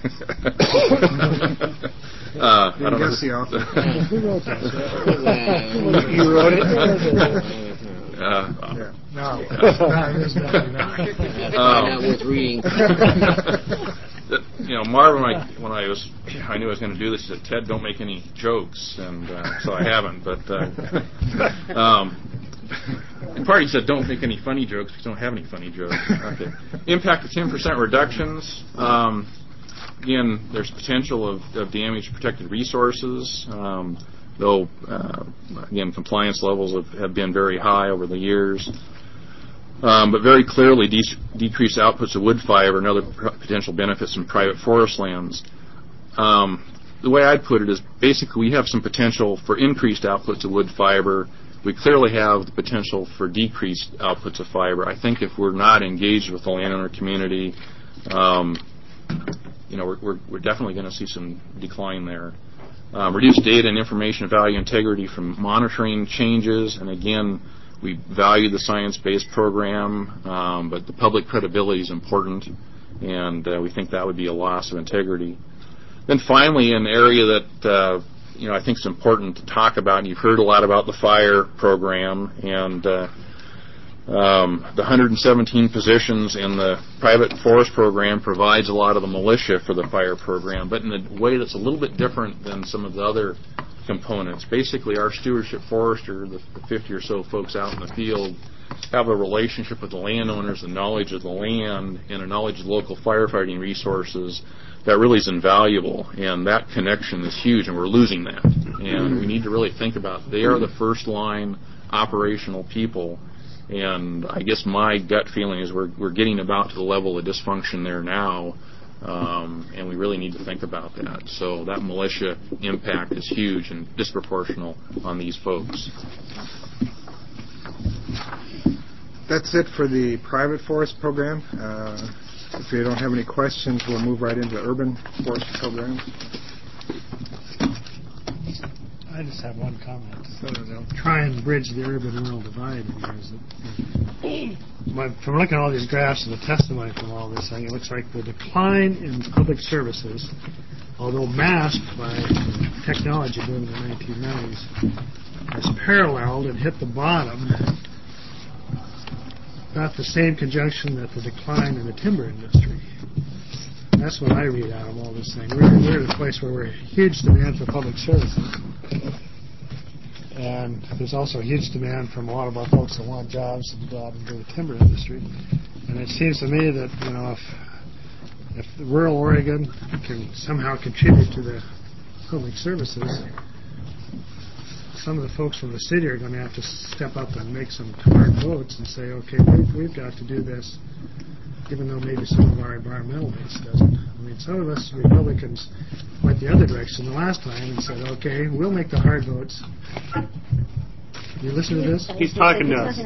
I don't know. The author. Who wrote that? You wrote it? No. It is not worth reading. Marvin, when I knew I was going to do this, he said, "Ted, don't make any jokes," and so I haven't. But in part, he said, "Don't make any funny jokes because we don't have any funny jokes." Okay. Impact of 10% reductions. Again, there's potential of damage to protected resources, though again, compliance levels have been very high over the years. But very clearly, decreased outputs of wood fiber and other potential benefits from private forest lands. The way I'd put it is basically we have some potential for increased outputs of wood fiber. We clearly have the potential for decreased outputs of fiber. I think if we're not engaged with the landowner community, we're definitely going to see some decline there. Reduced data and information value integrity from monitoring changes, and again, we value the science-based program, but the public credibility is important, and we think that would be a loss of integrity. Then finally, an area that I think is important to talk about, and you've heard a lot about the fire program, and the 117 positions in the private forest program provides a lot of the militia for the fire program, but in a way that's a little bit different than some of the other components. Basically, our stewardship forester, the 50 or so folks out in the field, have a relationship with the landowners, a knowledge of the land, and a knowledge of local firefighting resources that really is invaluable. And that connection is huge, and we're losing that. And we need to really think about they are the first line operational people. And I guess my gut feeling is we're getting about to the level of dysfunction there now and we really need to think about that. So that militia impact is huge and disproportional on these folks. That's it for the private forest program. If you don't have any questions, we'll move right into the urban forest program. I just have one comment. So try and bridge the urban-rural divide here. From looking at all these graphs and the testimony from all this, it looks like the decline in public services, although masked by technology boom in the 1990s, has paralleled and hit the bottom about the same conjunction that the decline in the timber industry. That's what I read out of all this thing. We're at a place where we're huge demand for public services. And there's also a huge demand from a lot of our folks that want jobs and go out and do the timber industry. And it seems to me that, if the rural Oregon can somehow contribute to the public services, some of the folks from the city are going to have to step up and make some hard votes and say, okay, we've got to do this, even though maybe some of our environmental base doesn't. I mean, some of us Republicans went the other direction the last time and said, okay, we'll make the hard votes. You listen to this? He's talking to us.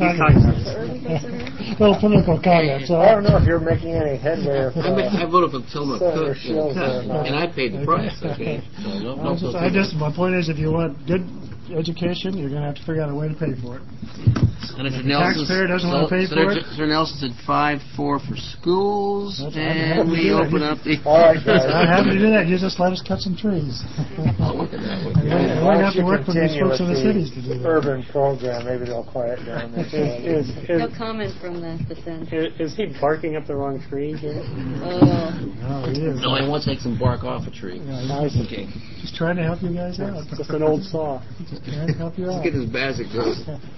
Well, political comment. So I don't know if you're making any headway. I voted for Tillamook Cook, and I paid the price. Okay, so my point is, if you want good education, you're going to have to figure out a way to pay for it. Senator Nelson, the taxpayer doesn't want to pay for it. Senator Nelson said 5-4 for schools, and we open up the. All right, guys. I'm happy to do that. You just let us cut some trees. I'll look at that. We might have to work with these folks in the cities to do that. Urban program, maybe they'll quiet down. No comment from the defense. Is he barking up the wrong tree here? No, he is. No, I want to take some bark off a tree. Nice. Okay. Just trying to help you guys out. Just an old saw. Just trying to help you out. Let's get as bad as it goes.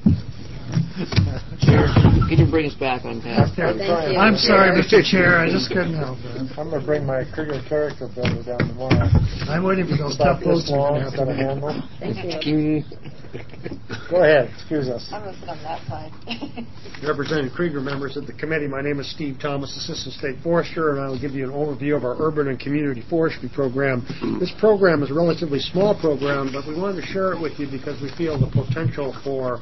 Chair, can you bring us back on task? I'm sorry, Mr. Chair. I just couldn't help it. I'm going to bring my Krieger character builder down tomorrow. I'm waiting for those tough votes to have to handle. Thank you. Go ahead. Excuse us. I'm going to sit on that side. Representative Krieger, members of the committee, my name is Steve Thomas, Assistant State Forester, and I will give you an overview of our urban and community forestry program. This program is a relatively small program, but we wanted to share it with you because we feel the potential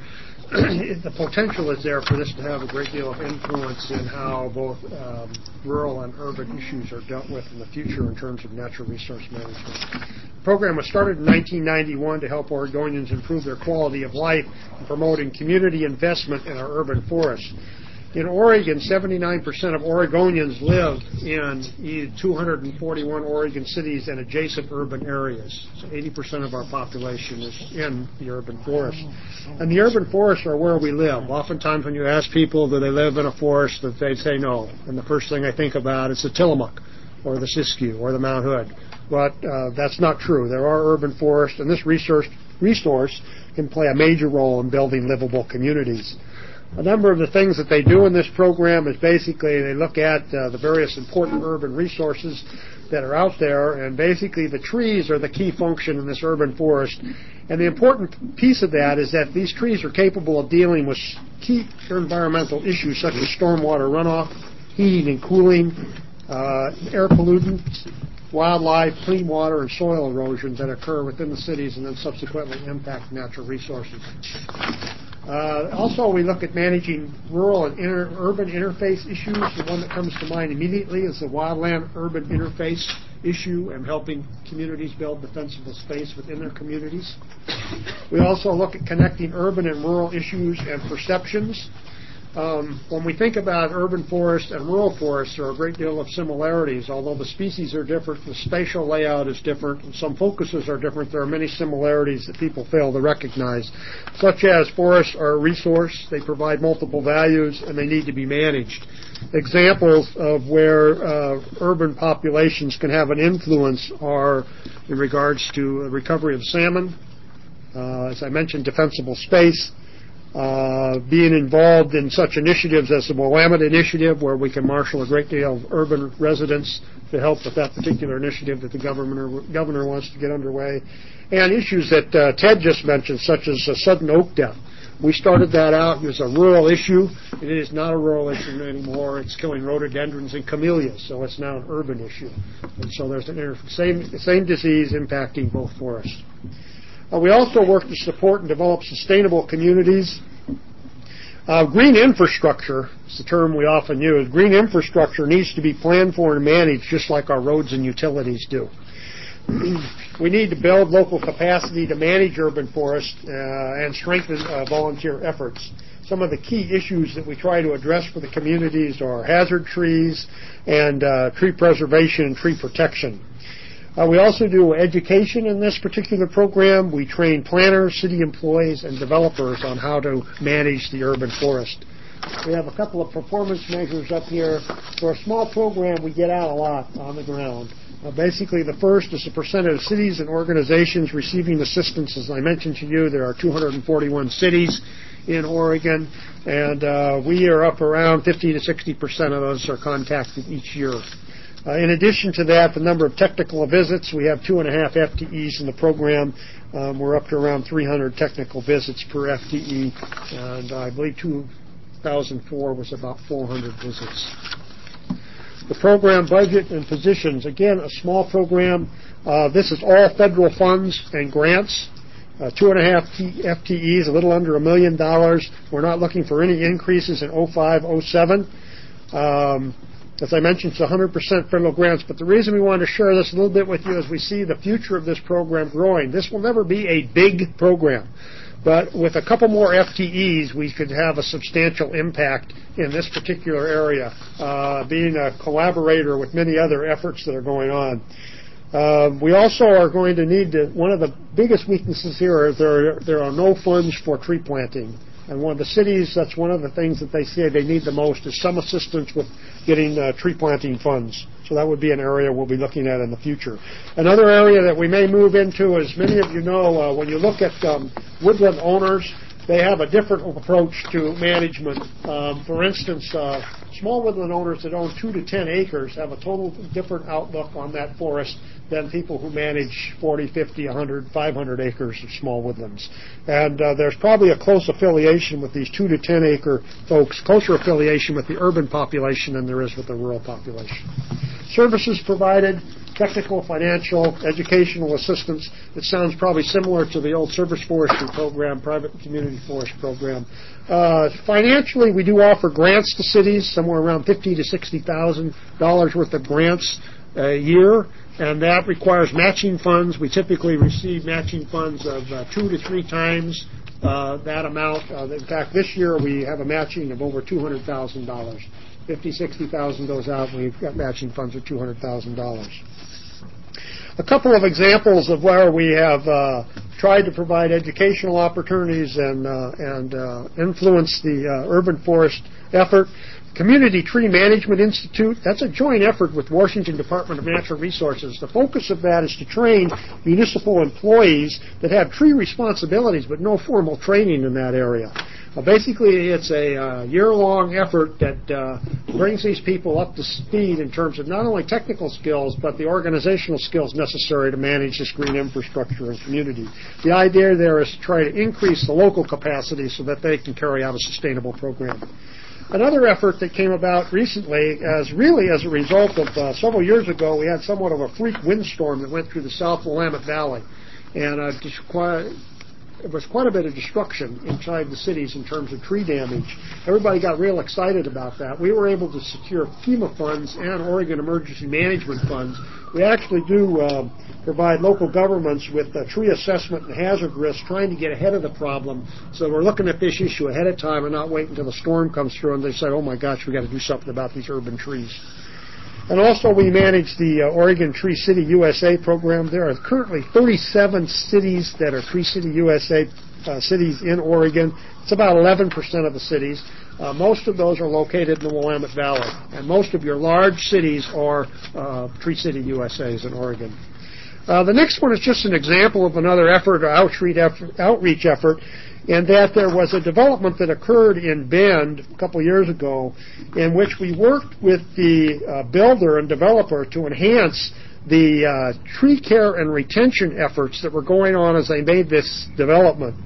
is there for this to have a great deal of influence in how both rural and urban issues are dealt with in the future in terms of natural resource management. The program was started in 1991 to help Oregonians improve their quality of life and promoting community investment in our urban forests. In Oregon, 79% of Oregonians live in 241 Oregon cities and adjacent urban areas. So 80% of our population is in the urban forest. And the urban forests are where we live. Oftentimes when you ask people, do they live in a forest, that they say no. And the first thing I think about is the Tillamook or the Siskiyou or the Mount Hood. But that's not true. There are urban forests, and this resource can play a major role in building livable communities. A number of the things that they do in this program is basically they look at the various important urban resources that are out there, and basically the trees are the key function in this urban forest. And the important piece of that is that these trees are capable of dealing with key environmental issues such as stormwater runoff, heating and cooling, air pollutants, wildlife, clean water, and soil erosion that occur within the cities and then subsequently impact natural resources. Also, we look at managing rural and urban interface issues. The one that comes to mind immediately is the wildland-urban interface issue and helping communities build defensible space within their communities. We also look at connecting urban and rural issues and perceptions. When we think about urban forests and rural forests, there are a great deal of similarities. Although the species are different, the spatial layout is different, and some focuses are different, there are many similarities that people fail to recognize, such as forests are a resource, they provide multiple values, and they need to be managed. Examples of where urban populations can have an influence are in regards to recovery of salmon, as I mentioned, defensible space, being involved in such initiatives as the Willamette Initiative, where we can marshal a great deal of urban residents to help with that particular initiative that the governor wants to get underway, and issues that Ted just mentioned, such as sudden oak death. We started that out as a rural issue. It is not a rural issue anymore. It's killing rhododendrons and camellias, so it's now an urban issue. And so there's the same disease impacting both forests. We also work to support and develop sustainable communities. Green infrastructure is the term we often use. Green infrastructure needs to be planned for and managed just like our roads and utilities do. We need to build local capacity to manage urban forests and strengthen volunteer efforts. Some of the key issues that we try to address for the communities are hazard trees and tree preservation and tree protection. We also do education in this particular program. We train planners, city employees, and developers on how to manage the urban forest. We have a couple of performance measures up here. For a small program, we get out a lot on the ground. Basically, the first is the percentage of cities and organizations receiving assistance. As I mentioned to you, there are 241 cities in Oregon, and we are up around 50 to 60% of those are contacted each year. In addition to that, the number of technical visits, we have 2.5 FTEs in the program. We're up to around 300 technical visits per FTE, and I believe 2004 was about 400 visits. The program budget and positions, again, a small program. This is all federal funds and grants. 2.5 FTEs, a little under $1 million. We're not looking for any increases in 05, 07. As I mentioned, it's 100% federal grants, but the reason we want to share this a little bit with you is we see the future of this program growing. This will never be a big program, but with a couple more FTEs, we could have a substantial impact in this particular area, being a collaborator with many other efforts that are going on. We also are going to need to, one of the biggest weaknesses here is there are no funds for tree planting. And one of the cities, that's one of the things that they say they need the most is some assistance with getting tree planting funds. So that would be an area we'll be looking at in the future. Another area that we may move into, as many of you know, when you look at woodland owners, they have a different approach to management. For instance, small woodland owners that own 2 to 10 acres have a total different outlook on that forest than people who manage 40, 50, 100, 500 acres of small woodlands. And there's probably a close affiliation with these 2 to 10 acre folks, closer affiliation with the urban population than there is with the rural population. Services provided, technical, financial, educational assistance. It sounds probably similar to the old service forestry program, private and community forest program. Financially, we do offer grants to cities, somewhere around $50,000 to $60,000 worth of grants a year, and that requires matching funds. We typically receive matching funds of 2 to 3 times that amount. In fact, this year we have a matching of over $200,000. $50,000, $60,000 goes out, and we've got matching funds of $200,000. A couple of examples of where we have tried to provide educational opportunities and influence the urban forest effort. Community Tree Management Institute, that's a joint effort with Washington Department of Natural Resources. The focus of that is to train municipal employees that have tree responsibilities but no formal training in that area. Basically, it's a year-long effort that brings these people up to speed in terms of not only technical skills, but the organizational skills necessary to manage this green infrastructure and community. The idea there is to try to increase the local capacity so that they can carry out a sustainable program. Another effort that came about recently, as a result of several years ago, we had somewhat of a freak windstorm that went through the South Willamette Valley, and it was quite a bit of destruction inside the cities in terms of tree damage. Everybody got real excited about that. We were able to secure FEMA funds and Oregon Emergency Management funds. We actually do provide local governments with tree assessment and hazard risk, trying to get ahead of the problem. So we're looking at this issue ahead of time and not wait until the storm comes through and they say, oh my gosh, we've got to do something about these urban trees. And also we manage the Oregon Tree City USA program. There are currently 37 cities that are Tree City USA cities in Oregon. It's about 11% of the cities. Most of those are located in the Willamette Valley. And most of your large cities are Tree City USAs in Oregon. The next one is just an example of another effort, outreach effort, in that there was a development that occurred in Bend a couple years ago in which we worked with the builder and developer to enhance the tree care and retention efforts that were going on as they made this development.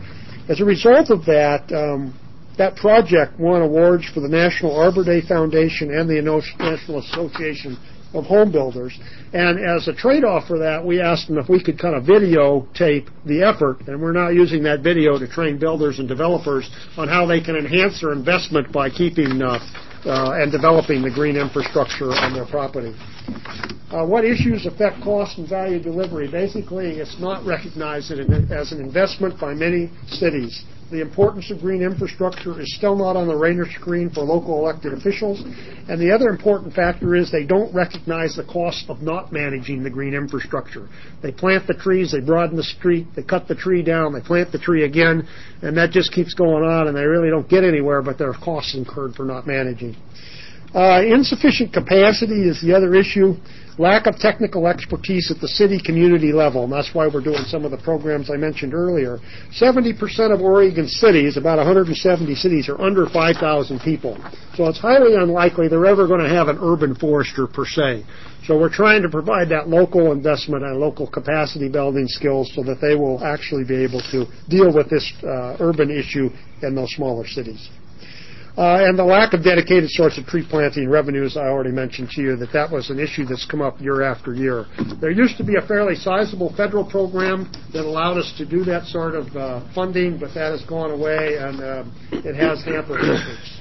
As a result of that, that project won awards for the National Arbor Day Foundation and the National Association of Home Builders. And as a trade-off for that, we asked them if we could kind of videotape the effort, and we're now using that video to train builders and developers on how they can enhance their investment by keeping and developing the green infrastructure on their property. What issues affect cost and value delivery? Basically, it's not recognized as an investment by many cities. The importance of green infrastructure is still not on the radar screen for local elected officials. And the other important factor is they don't recognize the cost of not managing the green infrastructure. They plant the trees, they broaden the street, they cut the tree down, they plant the tree again, and that just keeps going on, and they really don't get anywhere, but there are costs incurred for not managing. Insufficient capacity is the other issue. Lack of technical expertise at the city-community level, and that's why we're doing some of the programs I mentioned earlier. 70% of Oregon cities, about 170 cities, are under 5,000 people. So it's highly unlikely they're ever going to have an urban forester per se. So we're trying to provide that local investment and local capacity building skills so that they will actually be able to deal with this urban issue in those smaller cities. And the lack of dedicated source of tree planting revenues, I already mentioned to you that was an issue that's come up year after year. There used to be a fairly sizable federal program that allowed us to do that sort of funding, but that has gone away, and it has hampered efforts.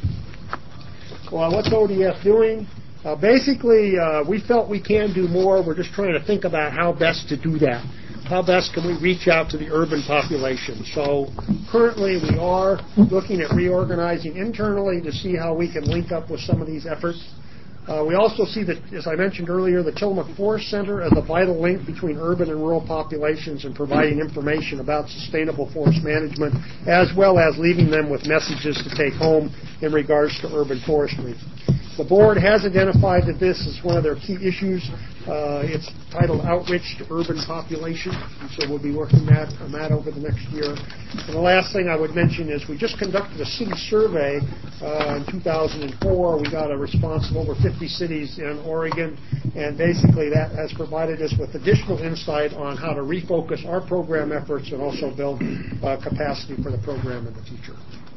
Well, what's ODS doing? Basically, we felt we can do more. We're just trying to think about how best to do that. How best can we reach out to the urban population? So currently we are looking at reorganizing internally to see how we can link up with some of these efforts. We also see that, as I mentioned earlier, the Tillamook Forest Center as a vital link between urban and rural populations and providing information about sustainable forest management, as well as leaving them with messages to take home in regards to urban forestry. The board has identified that this is one of their key issues. It's titled Outreach to Urban Population, and so we'll be working on that over the next year. And the last thing I would mention is we just conducted a city survey in 2004. We got a response of over 50 cities in Oregon, and basically that has provided us with additional insight on how to refocus our program efforts and also build capacity for the program in the future.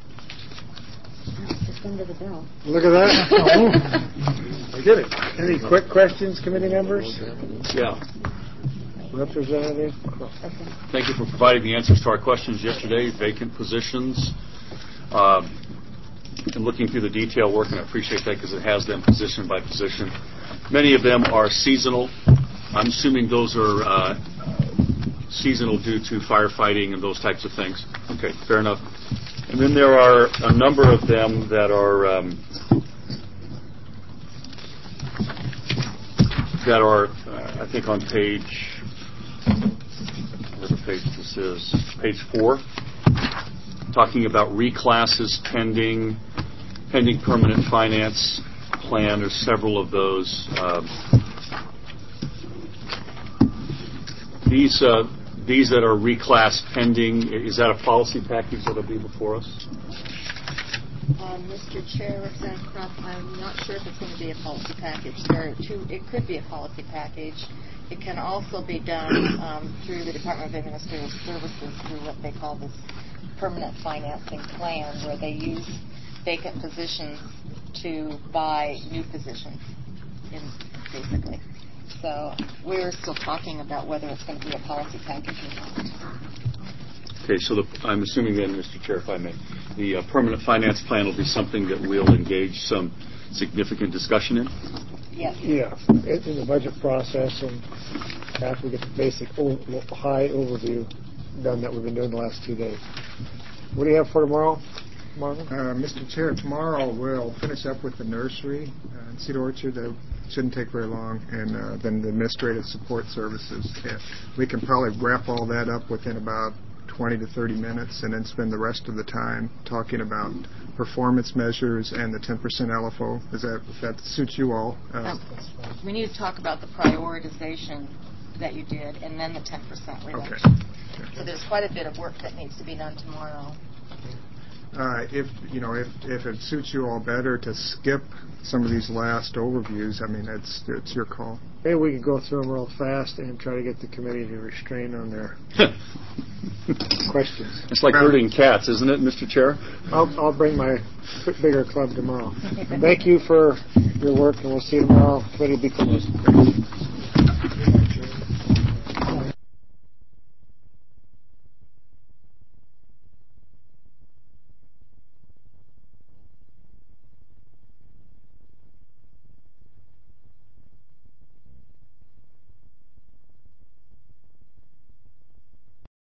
Just under the bell. Look at that. I did it. Any quick questions, committee members? Yeah. Representative? Thank you for providing the answers to our questions yesterday. Vacant positions. And looking through the detail work, and I appreciate that because it has them position by position. Many of them are seasonal. I'm assuming those are seasonal due to firefighting and those types of things. Okay, fair enough. And then there are a number of them that are I think on page, whatever page this is, page 4, talking about reclasses pending permanent finance plan. There's several of those. These that are reclassed pending, is that a policy package that will be before us? Mr. Chair, Representative Krupp, I'm not sure if it's going to be a policy package. It could be a policy package. It can also be done through the Department of Administrative Services through what they call this permanent financing plan, where they use vacant positions to buy new positions, basically. So we're still talking about whether it's going to be a policy package or not. Okay, so I'm assuming then, Mr. Chair, if I may, the permanent finance plan will be something that we'll engage some significant discussion in? Yes. Yeah, in the budget process, and after we get the basic high overview done that we've been doing the last 2 days. What do you have for tomorrow, Marvin? Mr. Chair, tomorrow we'll finish up with the nursery in Cedar Orchard. That shouldn't take very long, and then the administrative support services. We can probably wrap all that up within about 20 to 30 minutes, and then spend the rest of the time talking about performance measures and the 10% LFO. If that suits you all? We need to talk about the prioritization that you did, and then the 10% reduction. Okay. So there's quite a bit of work that needs to be done tomorrow. If it suits you all better to skip some of these last overviews, I mean, it's your call. Maybe we could go through them real fast and try to get the committee to restrain on their questions. It's like herding cats, isn't it, Mr. Chair? I'll bring my bigger club tomorrow. Thank you for your work, and we'll see you tomorrow. Committee will be closed.